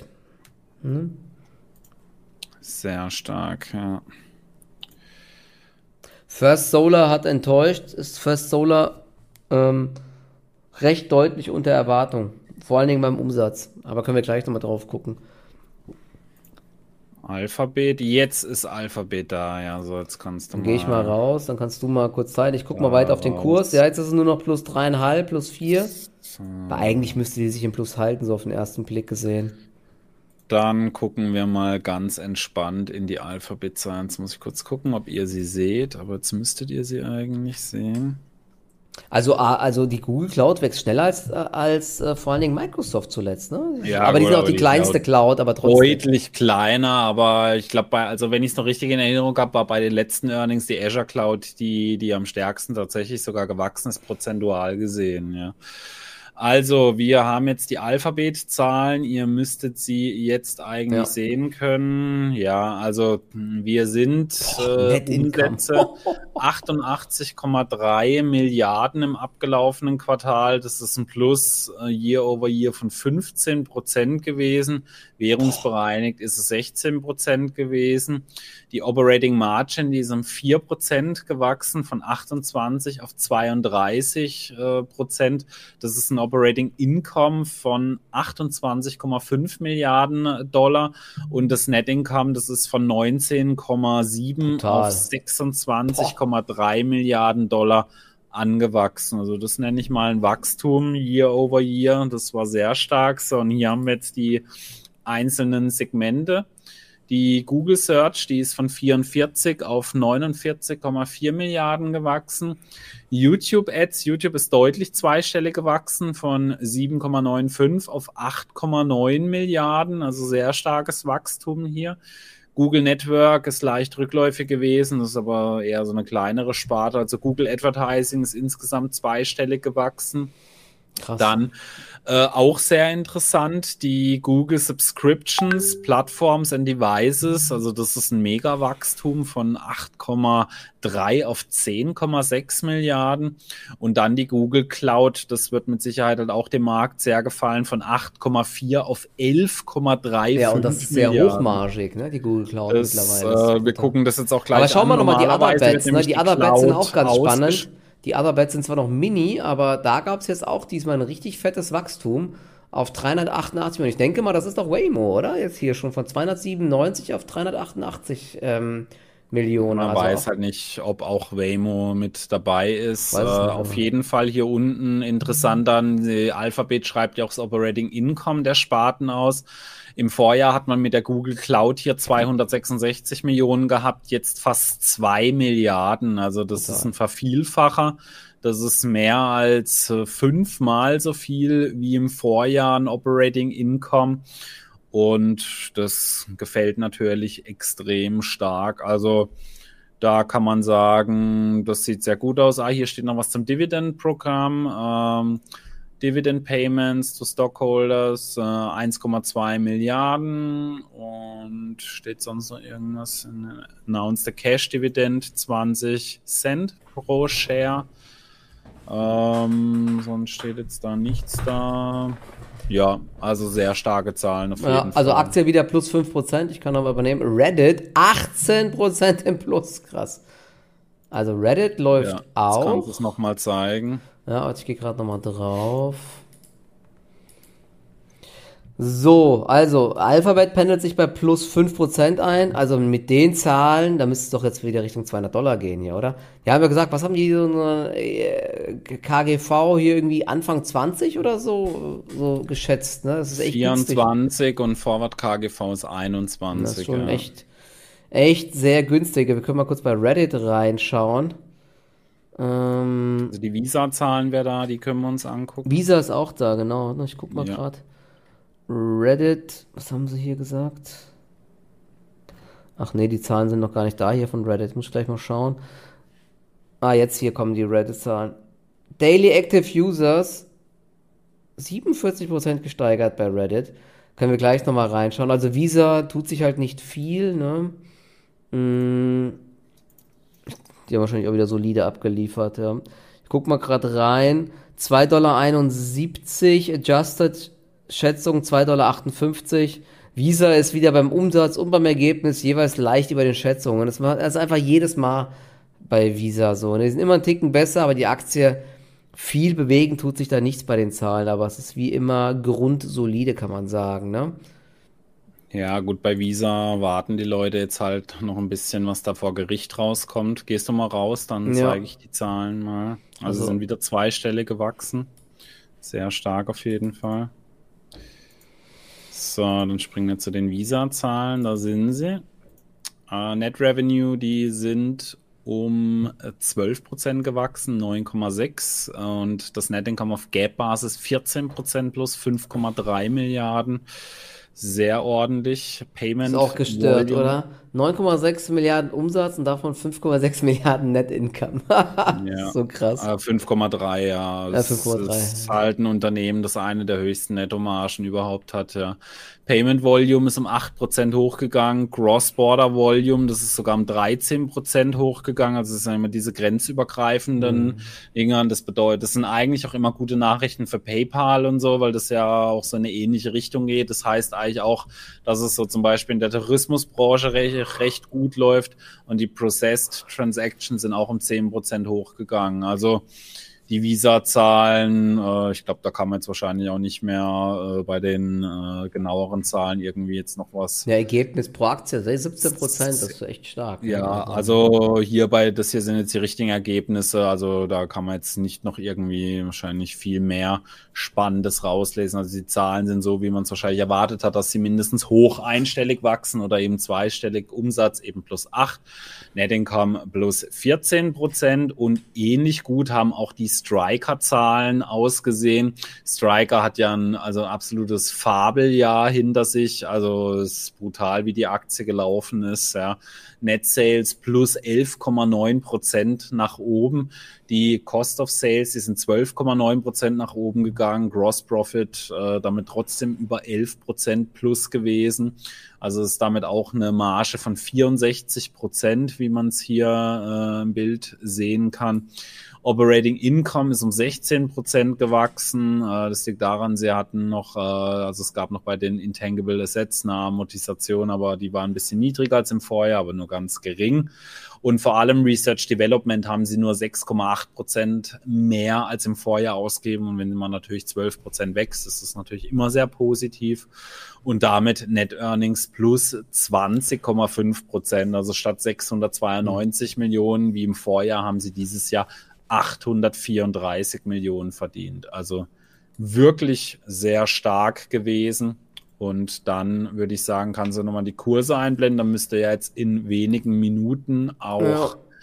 Sehr stark, ja. First Solar hat enttäuscht. Ist First Solar ähm, recht deutlich unter Erwartung. Vor allen Dingen beim Umsatz. Aber können wir gleich nochmal drauf gucken. Alphabet, jetzt ist Alphabet da, ja, so jetzt kannst du Dann mal. gehe ich mal raus, dann kannst du mal kurz zeigen. Ich guck mal Ja, weiter auf den raus. Kurs. Ja, jetzt ist es nur noch plus dreieinhalb, plus vier. So. Aber eigentlich müsste die sich im Plus halten, so auf den ersten Blick gesehen. Dann gucken wir mal ganz entspannt in die Alphabet-Zahlen. Jetzt muss ich kurz gucken, ob ihr sie seht, aber jetzt müsstet ihr sie eigentlich sehen. Also, ah, also die Google Cloud wächst schneller als, äh, als äh, vor allen Dingen Microsoft zuletzt, ne? Ja, aber die gut, sind auch aber die die kleinste Cloud Cloud, aber trotzdem. Deutlich kleiner, aber ich glaube, bei, also wenn ich es noch richtig in Erinnerung habe, war bei den letzten Earnings die Azure Cloud, die, die am stärksten tatsächlich sogar gewachsen ist, prozentual gesehen, ja. Also, wir haben jetzt die Alphabet-Zahlen. Ihr müsstet sie jetzt eigentlich Ja. sehen können. Ja, also hm, wir sind Boah, äh, Net Income. Umsätze achtundachtzig Komma drei Milliarden im abgelaufenen Quartal. Das ist ein Plus äh, Year over Year von fünfzehn Prozent gewesen. Währungsbereinigt ist es sechzehn Prozent gewesen. Die Operating Margin, die ist um vier Prozent gewachsen, von achtundzwanzig auf zweiunddreißig äh, Prozent. Das ist ein Operating Income von achtundzwanzig Komma fünf Milliarden Dollar und das Net Income, das ist von neunzehn Komma sieben Total. auf sechsundzwanzig Komma drei Milliarden Dollar angewachsen. Also das nenne ich mal ein Wachstum Year over Year. Das war sehr stark. So, und hier haben wir jetzt die einzelnen Segmente. Die Google Search, die ist von vierundvierzig auf neunundvierzig Komma vier Milliarden gewachsen. YouTube Ads, YouTube ist deutlich zweistellig gewachsen, von sieben Komma fünfundneunzig auf acht Komma neun Milliarden, also sehr starkes Wachstum hier. Google Network ist leicht rückläufig gewesen, das ist aber eher so eine kleinere Sparte. Also Google Advertising ist insgesamt zweistellig gewachsen. Krass. Dann äh, auch sehr interessant, die Google Subscriptions, Platforms and Devices, also das ist ein Mega-Wachstum von acht Komma drei auf zehn Komma sechs Milliarden und dann die Google Cloud, das wird mit Sicherheit halt auch dem Markt sehr gefallen, von acht Komma vier auf elf Komma fünfunddreißig Ja, und das ist sehr Milliarden. hochmargig, ne, die Google Cloud Das, mittlerweile. äh, wir brutal. gucken das jetzt auch gleich Aber schauen wir an. nochmal die Other Normalerweise wird Bets, ne? nämlich Die Other Bets sind auch ganz Cloud spannend. ausgesch- Die Other Bets sind zwar noch mini, aber da gab es jetzt auch diesmal ein richtig fettes Wachstum auf dreihundertachtundachtzig Millionen. Ich denke mal, das ist doch Waymo, oder? Jetzt hier schon von zweihundertsiebenundneunzig auf dreihundertachtundachtzig ähm, Millionen. Man Also weiß auch, halt nicht, ob auch Waymo mit dabei ist. Äh, Weiß es nicht, auf aber- jeden Fall hier unten interessant dann, die Alphabet schreibt ja auch das Operating Income der Sparten aus. Im Vorjahr hat man mit der Google Cloud hier zweihundertsechsundsechzig Millionen gehabt, jetzt fast zwei Milliarden. Also das Total. ist ein Vervielfacher. Das ist mehr als äh, fünfmal so viel wie im Vorjahr ein Operating Income. Und das gefällt natürlich extrem stark. Also Da kann man sagen, das sieht sehr gut aus. Ah, hier steht noch was zum Dividend-Programm. Ähm, Dividend Payments to Stockholders, äh, eins Komma zwei Milliarden, und steht sonst noch irgendwas? Announced the Cash Dividend zwanzig Cent pro Share. Ähm, sonst steht jetzt da nichts da. Ja, also sehr starke Zahlen auf jeden Ja, Fall. also Aktie wieder plus fünf Prozent, ich kann aber übernehmen. Reddit achtzehn Prozent im Plus, krass. Also Reddit läuft Ja, jetzt auch. kannst du es nochmal zeigen. Ja, ich gehe gerade nochmal drauf. So, also Alphabet pendelt sich bei plus fünf Prozent ein. Also mit den Zahlen, da müsste es doch jetzt wieder Richtung zweihundert Dollar gehen hier, oder? Die haben ja gesagt, was haben die so eine äh, K G V hier irgendwie Anfang zwanzig oder so, so geschätzt, ne? Das ist echt vierundzwanzig und Forward K G V ist einundzwanzig. Das ist schon ja. echt, echt sehr günstig. Wir können mal kurz bei Reddit reinschauen. Ähm, Also die Visa-Zahlen wäre da, die können wir uns angucken. Visa ist auch da, genau. Ich guck mal Ja. gerade. Reddit, was haben sie hier gesagt? Ach nee, die Zahlen sind noch gar nicht da hier von Reddit. Muss ich gleich mal schauen. Ah, jetzt hier kommen die Reddit-Zahlen. Daily Active Users siebenundvierzig Prozent gesteigert bei Reddit. Können wir gleich nochmal reinschauen. Also Visa tut sich halt nicht viel, ne? Mm, die haben wahrscheinlich auch wieder solide abgeliefert, ja. Ich guck mal gerade rein. zwei Komma einundsiebzig Dollar adjusted, Schätzung zwei Komma achtundfünfzig Dollar. Visa ist wieder beim Umsatz und beim Ergebnis jeweils leicht über den Schätzungen. Das ist einfach jedes Mal bei Visa so. Die sind immer einen Ticken besser, aber die Aktie, viel bewegen tut sich da nichts bei den Zahlen. Aber es ist wie immer grundsolide, kann man sagen, ne? Ja, gut, bei Visa warten die Leute jetzt halt noch ein bisschen, was da vor Gericht rauskommt. Gehst du mal raus, dann Ja. zeige ich die Zahlen mal. Also, Also- sind wieder zweistellig gewachsen. Sehr stark auf jeden Fall. So, dann springen wir zu den Visa-Zahlen. Da sind sie. Äh, Net Revenue, die sind um äh, zwölf Prozent gewachsen, neun Komma sechs. Und das Net Income auf Gap-Basis vierzehn Prozent plus fünf Komma drei Milliarden. Sehr ordentlich. Payment Ist auch gestört, Volume. oder? neun Komma sechs Milliarden Umsatz und davon fünf Komma sechs Milliarden Net Income. Ja. So krass. Äh, fünf Komma drei, ja. Ja, Es fünf Komma drei. ist halt ein Unternehmen, das eine der höchsten Nettomargen überhaupt hat, ja. Payment Volume ist um acht Prozent hochgegangen. Cross-Border Volume, das ist sogar um dreizehn Prozent hochgegangen. Also es sind immer diese grenzübergreifenden Mhm. Dinge. Das bedeutet, das sind eigentlich auch immer gute Nachrichten für PayPal und so, weil das ja auch so eine ähnliche Richtung geht. Das heißt eigentlich auch, dass es so zum Beispiel in der Tourismusbranche recht, recht gut läuft, und die Processed Transactions sind auch um zehn Prozent hochgegangen. Also die Visa-Zahlen, äh, ich glaube, da kann man jetzt wahrscheinlich auch nicht mehr äh, bei den äh, genaueren Zahlen irgendwie jetzt noch was. Ja, Ergebnis pro Aktie, siebzehn Prozent, das ist echt stark. Ja, also hierbei, das hier sind jetzt die richtigen Ergebnisse, also da kann man jetzt nicht noch irgendwie wahrscheinlich viel mehr Spannendes rauslesen. Also die Zahlen sind so, wie man es wahrscheinlich erwartet hat, dass sie mindestens hoch einstellig wachsen oder eben zweistellig, Umsatz eben plus acht, Net Income plus vierzehn Prozent, und ähnlich gut haben auch die Striker-Zahlen ausgesehen. Striker hat ja ein also absolutes Fabeljahr hinter sich, also es ist brutal, wie die Aktie gelaufen ist, ja. Net Sales plus elf Komma neun Prozent nach oben. Die Cost of Sales, die sind zwölf Komma neun Prozent nach oben gegangen. Gross Profit äh, damit trotzdem über elf Prozent plus gewesen. Also ist damit auch eine Marge von vierundsechzig Prozent, wie man es hier äh, im Bild sehen kann. Operating Income ist um sechzehn Prozent gewachsen. Äh, das liegt daran, sie hatten noch, äh, also es gab noch bei den Intangible Assets eine Amortisation, aber die war ein bisschen niedriger als im Vorjahr, aber nur ganz gering. Und vor allem Research Development haben sie nur sechs Komma acht Prozent mehr als im Vorjahr ausgegeben. Und wenn man natürlich zwölf Prozent wächst, ist das natürlich immer sehr positiv. Und damit Net Earnings plus zwanzig Komma fünf Prozent. Also statt sechshundertzweiundneunzig Millionen wie im Vorjahr haben sie dieses Jahr achthundertvierunddreißig Millionen verdient. Also wirklich sehr stark gewesen. Und dann würde ich sagen, kannst du nochmal die Kurse einblenden. Dann müsste ja jetzt in wenigen Minuten auch Ja.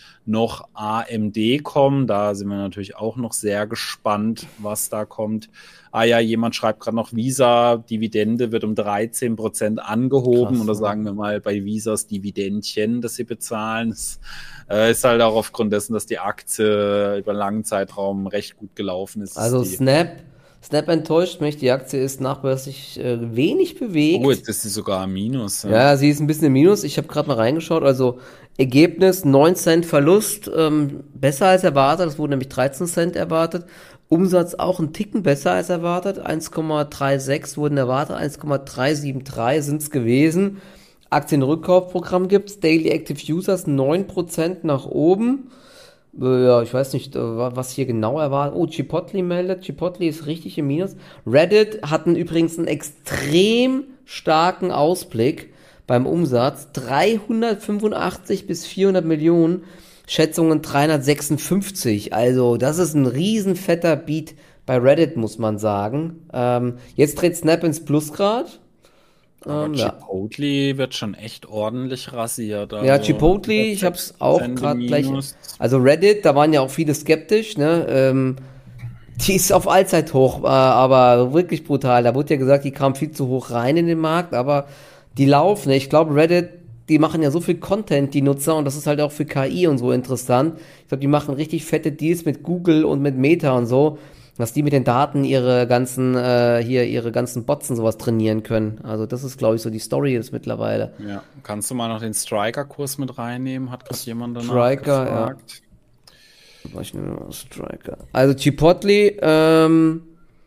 noch A M D kommen. Da sind wir natürlich auch noch sehr gespannt, was da kommt. Ah ja, jemand schreibt gerade noch, Visa, Dividende wird um dreizehn Prozent angehoben. Krass, oder sagen wir mal bei Visas Dividendchen, das sie bezahlen. Das äh, ist halt auch aufgrund dessen, dass die Aktie über einen langen Zeitraum recht gut gelaufen ist. Also die Snap, Snap enttäuscht mich. Die Aktie ist nachbörslich äh, wenig bewegt. Oh, jetzt ist sie sogar im Minus. Ja, ja sie ist ein bisschen im Minus. Ich habe gerade mal reingeschaut. Also Ergebnis neun Cent Verlust, ähm, besser als erwartet. Es wurden nämlich dreizehn Cent erwartet. Umsatz auch ein Ticken besser als erwartet. eins Komma sechsunddreißig wurden erwartet, eins Komma drei sieben drei sind es gewesen. Aktienrückkaufprogramm gibt's. Daily Active Users neun Prozent nach oben. Äh, ja, ich weiß nicht, äh, was hier genau erwartet. Oh, Chipotle meldet. Chipotle ist richtig im Minus. Reddit hatten übrigens einen extrem starken Ausblick beim Umsatz. dreihundertfünfundachtzig bis vierhundert Millionen. Schätzungen dreihundertsechsundfünfzig, also das ist ein riesen fetter Beat bei Reddit, muss man sagen. Ähm, jetzt dreht Snap ins Plus grad. Aber Ähm, Chipotle ja. wird schon echt ordentlich rasiert. Also ja, Chipotle, ich hab's auch gerade gleich. Also Reddit, da waren ja auch viele skeptisch, ne? Ähm, die ist auf Allzeithoch, äh, aber wirklich brutal. Da wurde ja gesagt, die kam viel zu hoch rein in den Markt, aber die laufen. Ich glaube, Reddit, die machen ja so viel Content, die Nutzer, und das ist halt auch für K I und so interessant. Ich glaube, die machen richtig fette Deals mit Google und mit Meta und so, dass die mit den Daten ihre ganzen, äh, hier, ihre ganzen Bots und sowas trainieren können. Also das ist, glaube ich, so die Story jetzt mittlerweile. Ja, kannst du mal noch den Striker-Kurs mit reinnehmen? Hat gerade jemand danach Striker, gefragt. Ja. Ich nehme mal Striker. Also Chipotle, ähm,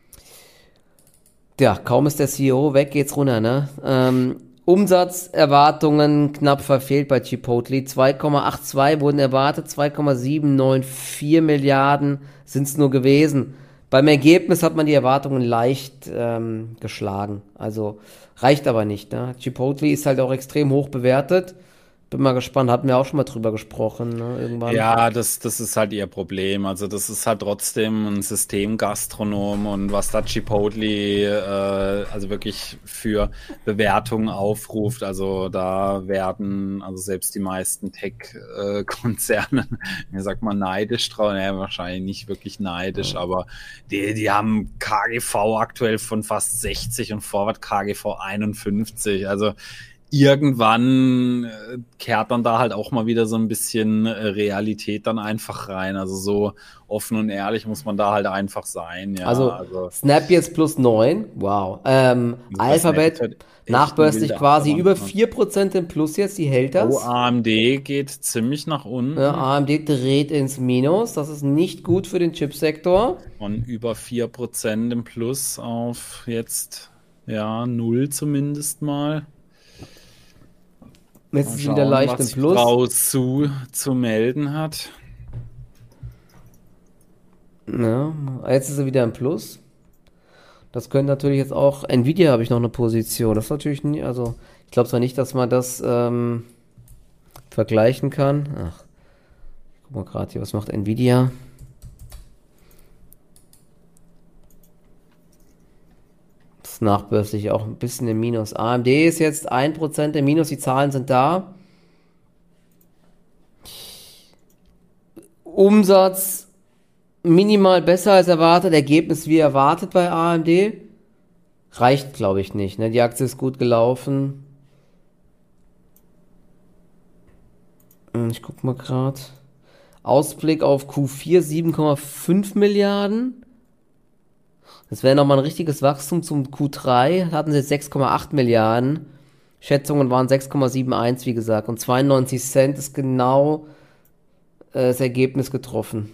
ja, kaum ist der C E O weg, geht's runter, ne? Ähm, Umsatzerwartungen knapp verfehlt bei Chipotle. zwei Komma zweiundachtzig wurden erwartet, zwei Komma siebenhundertvierundneunzig Milliarden sind es nur gewesen. Beim Ergebnis hat man die Erwartungen leicht ähm, geschlagen. Also reicht aber nicht. Ne? Chipotle ist halt auch extrem hoch bewertet. Bin mal gespannt, hatten wir auch schon mal drüber gesprochen, ne, irgendwann. Ja, das, das ist halt ihr Problem. Also das ist halt trotzdem ein Systemgastronom, und was da Chipotle äh, also wirklich für Bewertungen aufruft, also da werden also selbst die meisten Tech-Konzerne, wie sagt man, neidisch drauf. Ja, wahrscheinlich nicht wirklich neidisch, ja. aber die, die haben K G V aktuell von fast sechzig und Forward K G V einundfünfzig. Also irgendwann kehrt dann da halt auch mal wieder so ein bisschen Realität dann einfach rein. Also so offen und ehrlich muss man da halt einfach sein. Ja, also, also Snap jetzt plus neun, wow. Ähm, Alphabet nachbörslich quasi über vier Prozent im Plus jetzt, die hält das. Oh, A M D geht ziemlich nach unten. Ja, A M D dreht ins Minus, das ist nicht gut für den Chipsektor. Von über vier Prozent im Plus auf jetzt, ja, null zumindest mal. Jetzt ist es wieder leicht im Plus. Frau Su zu melden hat. Ja, jetzt ist er wieder im Plus. Das könnte natürlich jetzt auch. Nvidia habe ich noch eine Position. Das ist natürlich nie. Also, ich glaube zwar nicht, dass man das ähm, vergleichen kann. Ach, guck mal gerade hier, was macht Nvidia? Nachbörslich auch ein bisschen im Minus. A M D ist jetzt ein Prozent im Minus, die Zahlen sind da. Umsatz minimal besser als erwartet, Ergebnis wie erwartet bei A M D. Reicht, glaube ich, nicht. Ne? Die Aktie ist gut gelaufen. Ich guck mal gerade. Ausblick auf Q vier sieben Komma fünf Milliarden. Das wäre nochmal ein richtiges Wachstum zum Q drei. Hatten sie jetzt sechs Komma acht Milliarden. Schätzungen waren sechs Komma einundsiebzig, wie gesagt. Und zweiundneunzig Cent ist genau äh, das Ergebnis getroffen.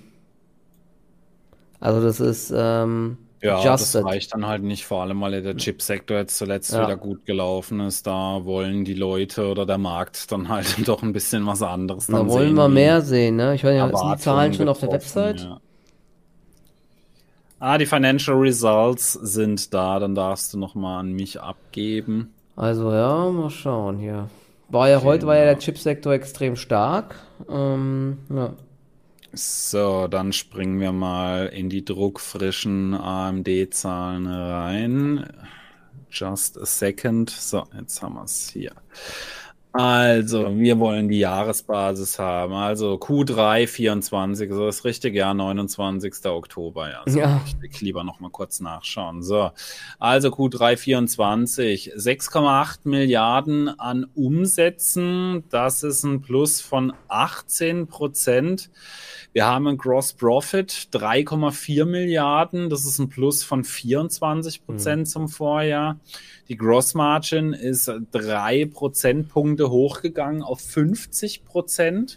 Also das ist ähm, ja, adjusted. Das reicht dann halt nicht, vor allem weil der Chipsektor jetzt zuletzt ja. wieder gut gelaufen ist. Da wollen die Leute oder der Markt dann halt doch ein bisschen was anderes. Da wollen sehen, wir mehr sehen. Ne? Ich weiß nicht, sind die Zahlen schon auf der Website? Ja. Ah, die Financial Results sind da, dann darfst du nochmal an mich abgeben. Also ja, mal schauen hier. War ja, okay, heute war ja der Chipsektor extrem stark. Ähm, ja. So, dann springen wir mal in die druckfrischen A M D-Zahlen rein. Just a second. So, jetzt haben wir es hier. Also, wir wollen die Jahresbasis haben. Also Q drei vierundzwanzig, so das richtige Jahr, neunundzwanzigster Oktober. Ja, so Ja. richtig. Lieber noch mal kurz nachschauen. So, also Q drei vierundzwanzig, sechs Komma acht Milliarden an Umsätzen. Das ist ein Plus von achtzehn Prozent. Wir haben ein Gross Profit, drei Komma vier Milliarden. Das ist ein Plus von vierundzwanzig Prozent zum Vorjahr. Die Gross Margin ist drei Prozentpunkte hochgegangen auf fünfzig Prozent.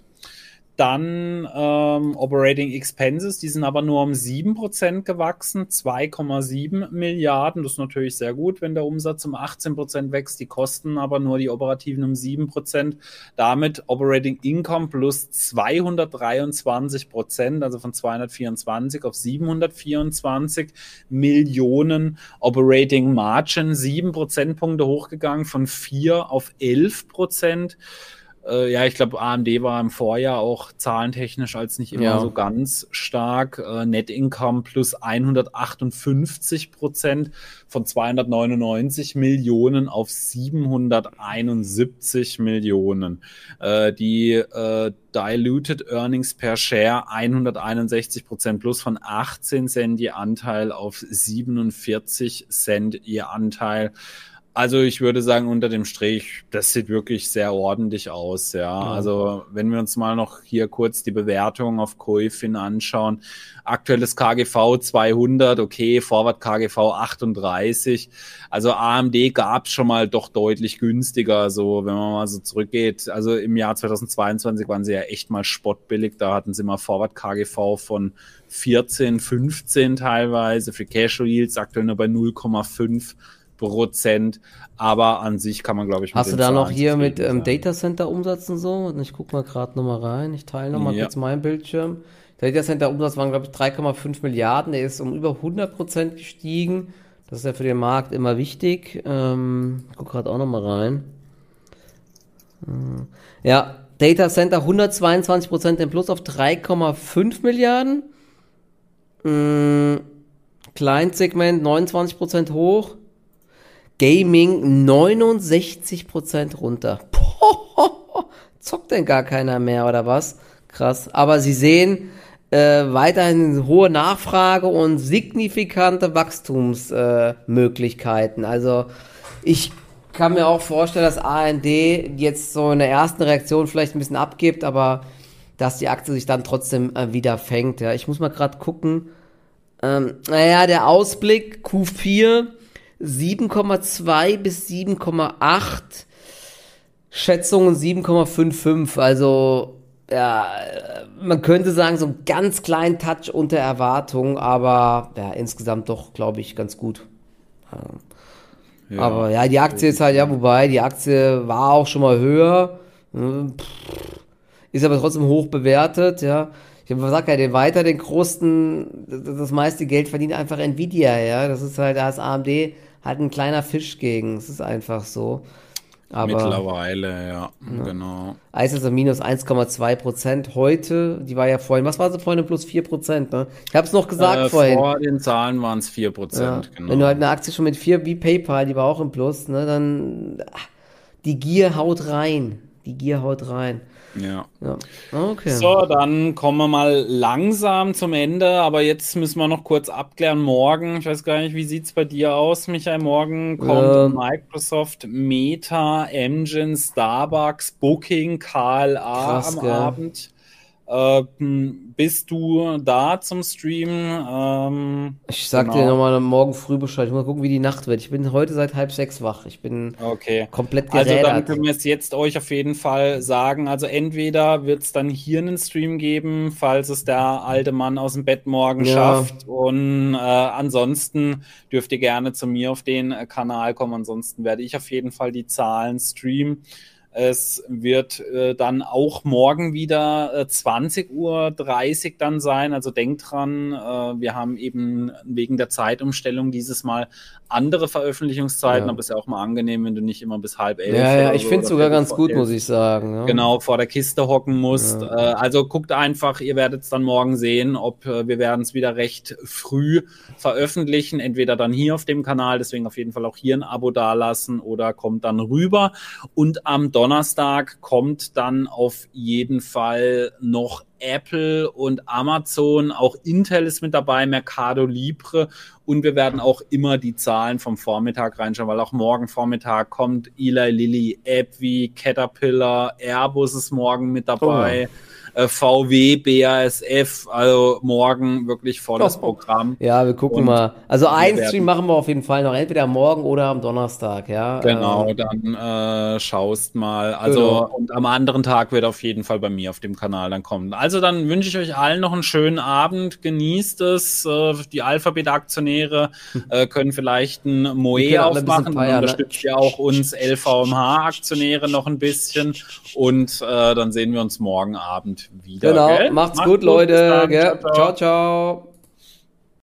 Dann ähm, Operating Expenses, die sind aber nur um sieben Prozent gewachsen, zwei Komma sieben Milliarden. Das ist natürlich sehr gut, wenn der Umsatz um achtzehn Prozent wächst, die Kosten aber nur die operativen um sieben Prozent. Damit Operating Income plus zweihundertdreiundzwanzig Prozent, also von zweihundertvierundzwanzig auf siebenhundertvierundzwanzig Millionen. Operating Margin sieben Prozentpunkte hochgegangen, von vier auf elf Prozent. Ja, ich glaube, A M D war im Vorjahr auch zahlentechnisch als nicht immer ja. so ganz stark. Äh, Net Income plus hundertachtundfünfzig Prozent von zweihundertneunundneunzig Millionen auf siebenhunderteinundsiebzig Millionen. Äh, die äh, Diluted Earnings per Share hunderteinundsechzig Prozent plus von achtzehn Cent ihr Anteil auf siebenundvierzig Cent ihr Anteil. Also ich würde sagen, unter dem Strich, das sieht wirklich sehr ordentlich aus, ja. ja. Also wenn wir uns mal noch hier kurz die Bewertung auf Coifin anschauen, aktuelles K G V zweihundert, okay, Forward K G V achtunddreißig. Also A M D gab es schon mal doch deutlich günstiger, so wenn man mal so zurückgeht. Also im Jahr zweitausendzweiundzwanzig waren sie ja echt mal spottbillig, da hatten sie mal Forward K G V von vierzehn, fünfzehn teilweise, für Casual Yields aktuell nur bei null Komma fünf Prozent, aber an sich kann man, glaube ich, mit Hast du da noch hier mit ähm, Datacenter-Umsatz und so? Ich gucke mal gerade nochmal rein. Ich teile nochmal ja. kurz meinen Bildschirm. Der Datacenter-Umsatz waren, glaube ich, drei Komma fünf Milliarden. Der ist um über hundert Prozent gestiegen. Das ist ja für den Markt immer wichtig. Ähm, ich gucke gerade auch nochmal rein. Ja, Datacenter hundertzweiundzwanzig Prozent im Plus auf drei Komma fünf Milliarden. Mhm. Kleinsegment neunundzwanzig Prozent hoch. Gaming neunundsechzig Prozent runter. Poh, zockt denn gar keiner mehr oder was? Krass. Aber Sie sehen äh, weiterhin hohe Nachfrage und signifikante Wachstumsmöglichkeiten. Äh, also ich kann mir auch vorstellen, dass A M D jetzt so in der ersten Reaktion vielleicht ein bisschen abgibt, aber dass die Aktie sich dann trotzdem äh, wieder fängt. Ja. Ich muss mal gerade gucken. Ähm, naja, der Ausblick Q vier sieben Komma zwei bis sieben Komma acht, Schätzungen sieben Komma fünfundfünfzig, also ja, man könnte sagen, so einen ganz kleinen Touch unter Erwartung, aber ja, insgesamt doch, glaube ich, ganz gut. Ja. Aber ja, die Aktie ist halt, ja, wobei, die Aktie war auch schon mal höher, ist aber trotzdem hoch bewertet, ja. Ich sag ja, den weiter, den größten, das meiste Geld verdient einfach Nvidia, ja. Das ist halt, da ist A M D halt ein kleiner Fisch gegen. Das ist einfach so. Aber, mittlerweile, ja, ja. genau. I S S minus eins Komma zwei Prozent heute. Die war ja vorhin, was war sie vorhin? Plus vier Prozent, ne? Ich hab's noch gesagt äh, vorhin. Vor den Zahlen waren es vier Prozent, ja. genau. Wenn du halt eine Aktie schon mit vier, wie PayPal, die war auch im Plus, ne, dann, ach, die Gier haut rein. Die Gier haut rein. Ja. ja. Okay. So, dann kommen wir mal langsam zum Ende, aber jetzt müssen wir noch kurz abklären. Morgen, ich weiß gar nicht, wie sieht's bei dir aus, Michael? Morgen kommt ähm. Microsoft, Meta, Amgen, Starbucks, Booking, K L A Krass, am gell? Abend. Ähm, bist du da zum Stream? Ähm, ich sag genau. dir nochmal morgen früh Bescheid. Ich muss mal gucken, wie die Nacht wird. Ich bin heute seit halb sechs wach. Ich bin okay. komplett gerädert. Also dann können wir es jetzt euch auf jeden Fall sagen. Also entweder wird es dann hier einen Stream geben, falls es der alte Mann aus dem Bett morgen ja. schafft. Und äh, ansonsten dürft ihr gerne zu mir auf den äh, Kanal kommen. Ansonsten werde ich auf jeden Fall die Zahlen streamen. Es wird äh, dann auch morgen wieder äh, zwanzig Uhr dreißig dann sein. Also denkt dran, äh, wir haben eben wegen der Zeitumstellung dieses Mal andere Veröffentlichungszeiten, Ja. aber es ist ja auch mal angenehm, wenn du nicht immer bis halb elf. Ja, ja, oder ich so finde es oder sogar viertel ganz vor gut, elf muss ich sagen. Ja. genau vor der Kiste hocken musst. Ja. Äh, also guckt einfach, ihr werdet es dann morgen sehen, ob äh, wir werden es wieder recht früh veröffentlichen, entweder dann hier auf dem Kanal, deswegen auf jeden Fall auch hier ein Abo dalassen oder kommt dann rüber. Und am Donnerstag kommt dann auf jeden Fall noch Apple und Amazon, auch Intel ist mit dabei, Mercado Libre, und wir werden auch immer die Zahlen vom Vormittag reinschauen, weil auch morgen Vormittag kommt Eli Lilly, AbbVie, Caterpillar, Airbus ist morgen mit dabei. Oh. V W, B A S F, also morgen wirklich volles Programm. Ja, wir gucken und mal. Also ein Stream machen wir auf jeden Fall noch, entweder morgen oder am Donnerstag, ja. Genau, dann äh, schaust mal. Also genau. Und am anderen Tag wird auf jeden Fall bei mir auf dem Kanal dann kommen. Also dann wünsche ich euch allen noch einen schönen Abend, genießt es. Äh, die Alphabet-Aktionäre äh, können vielleicht ein Moe aufmachen, dann unterstützt ja auch uns L V M H-Aktionäre noch ein bisschen und äh, dann sehen wir uns morgen Abend wieder. Genau, gell? macht's, macht's gut, gut, Leute. Ciao, ciao. ciao, ciao.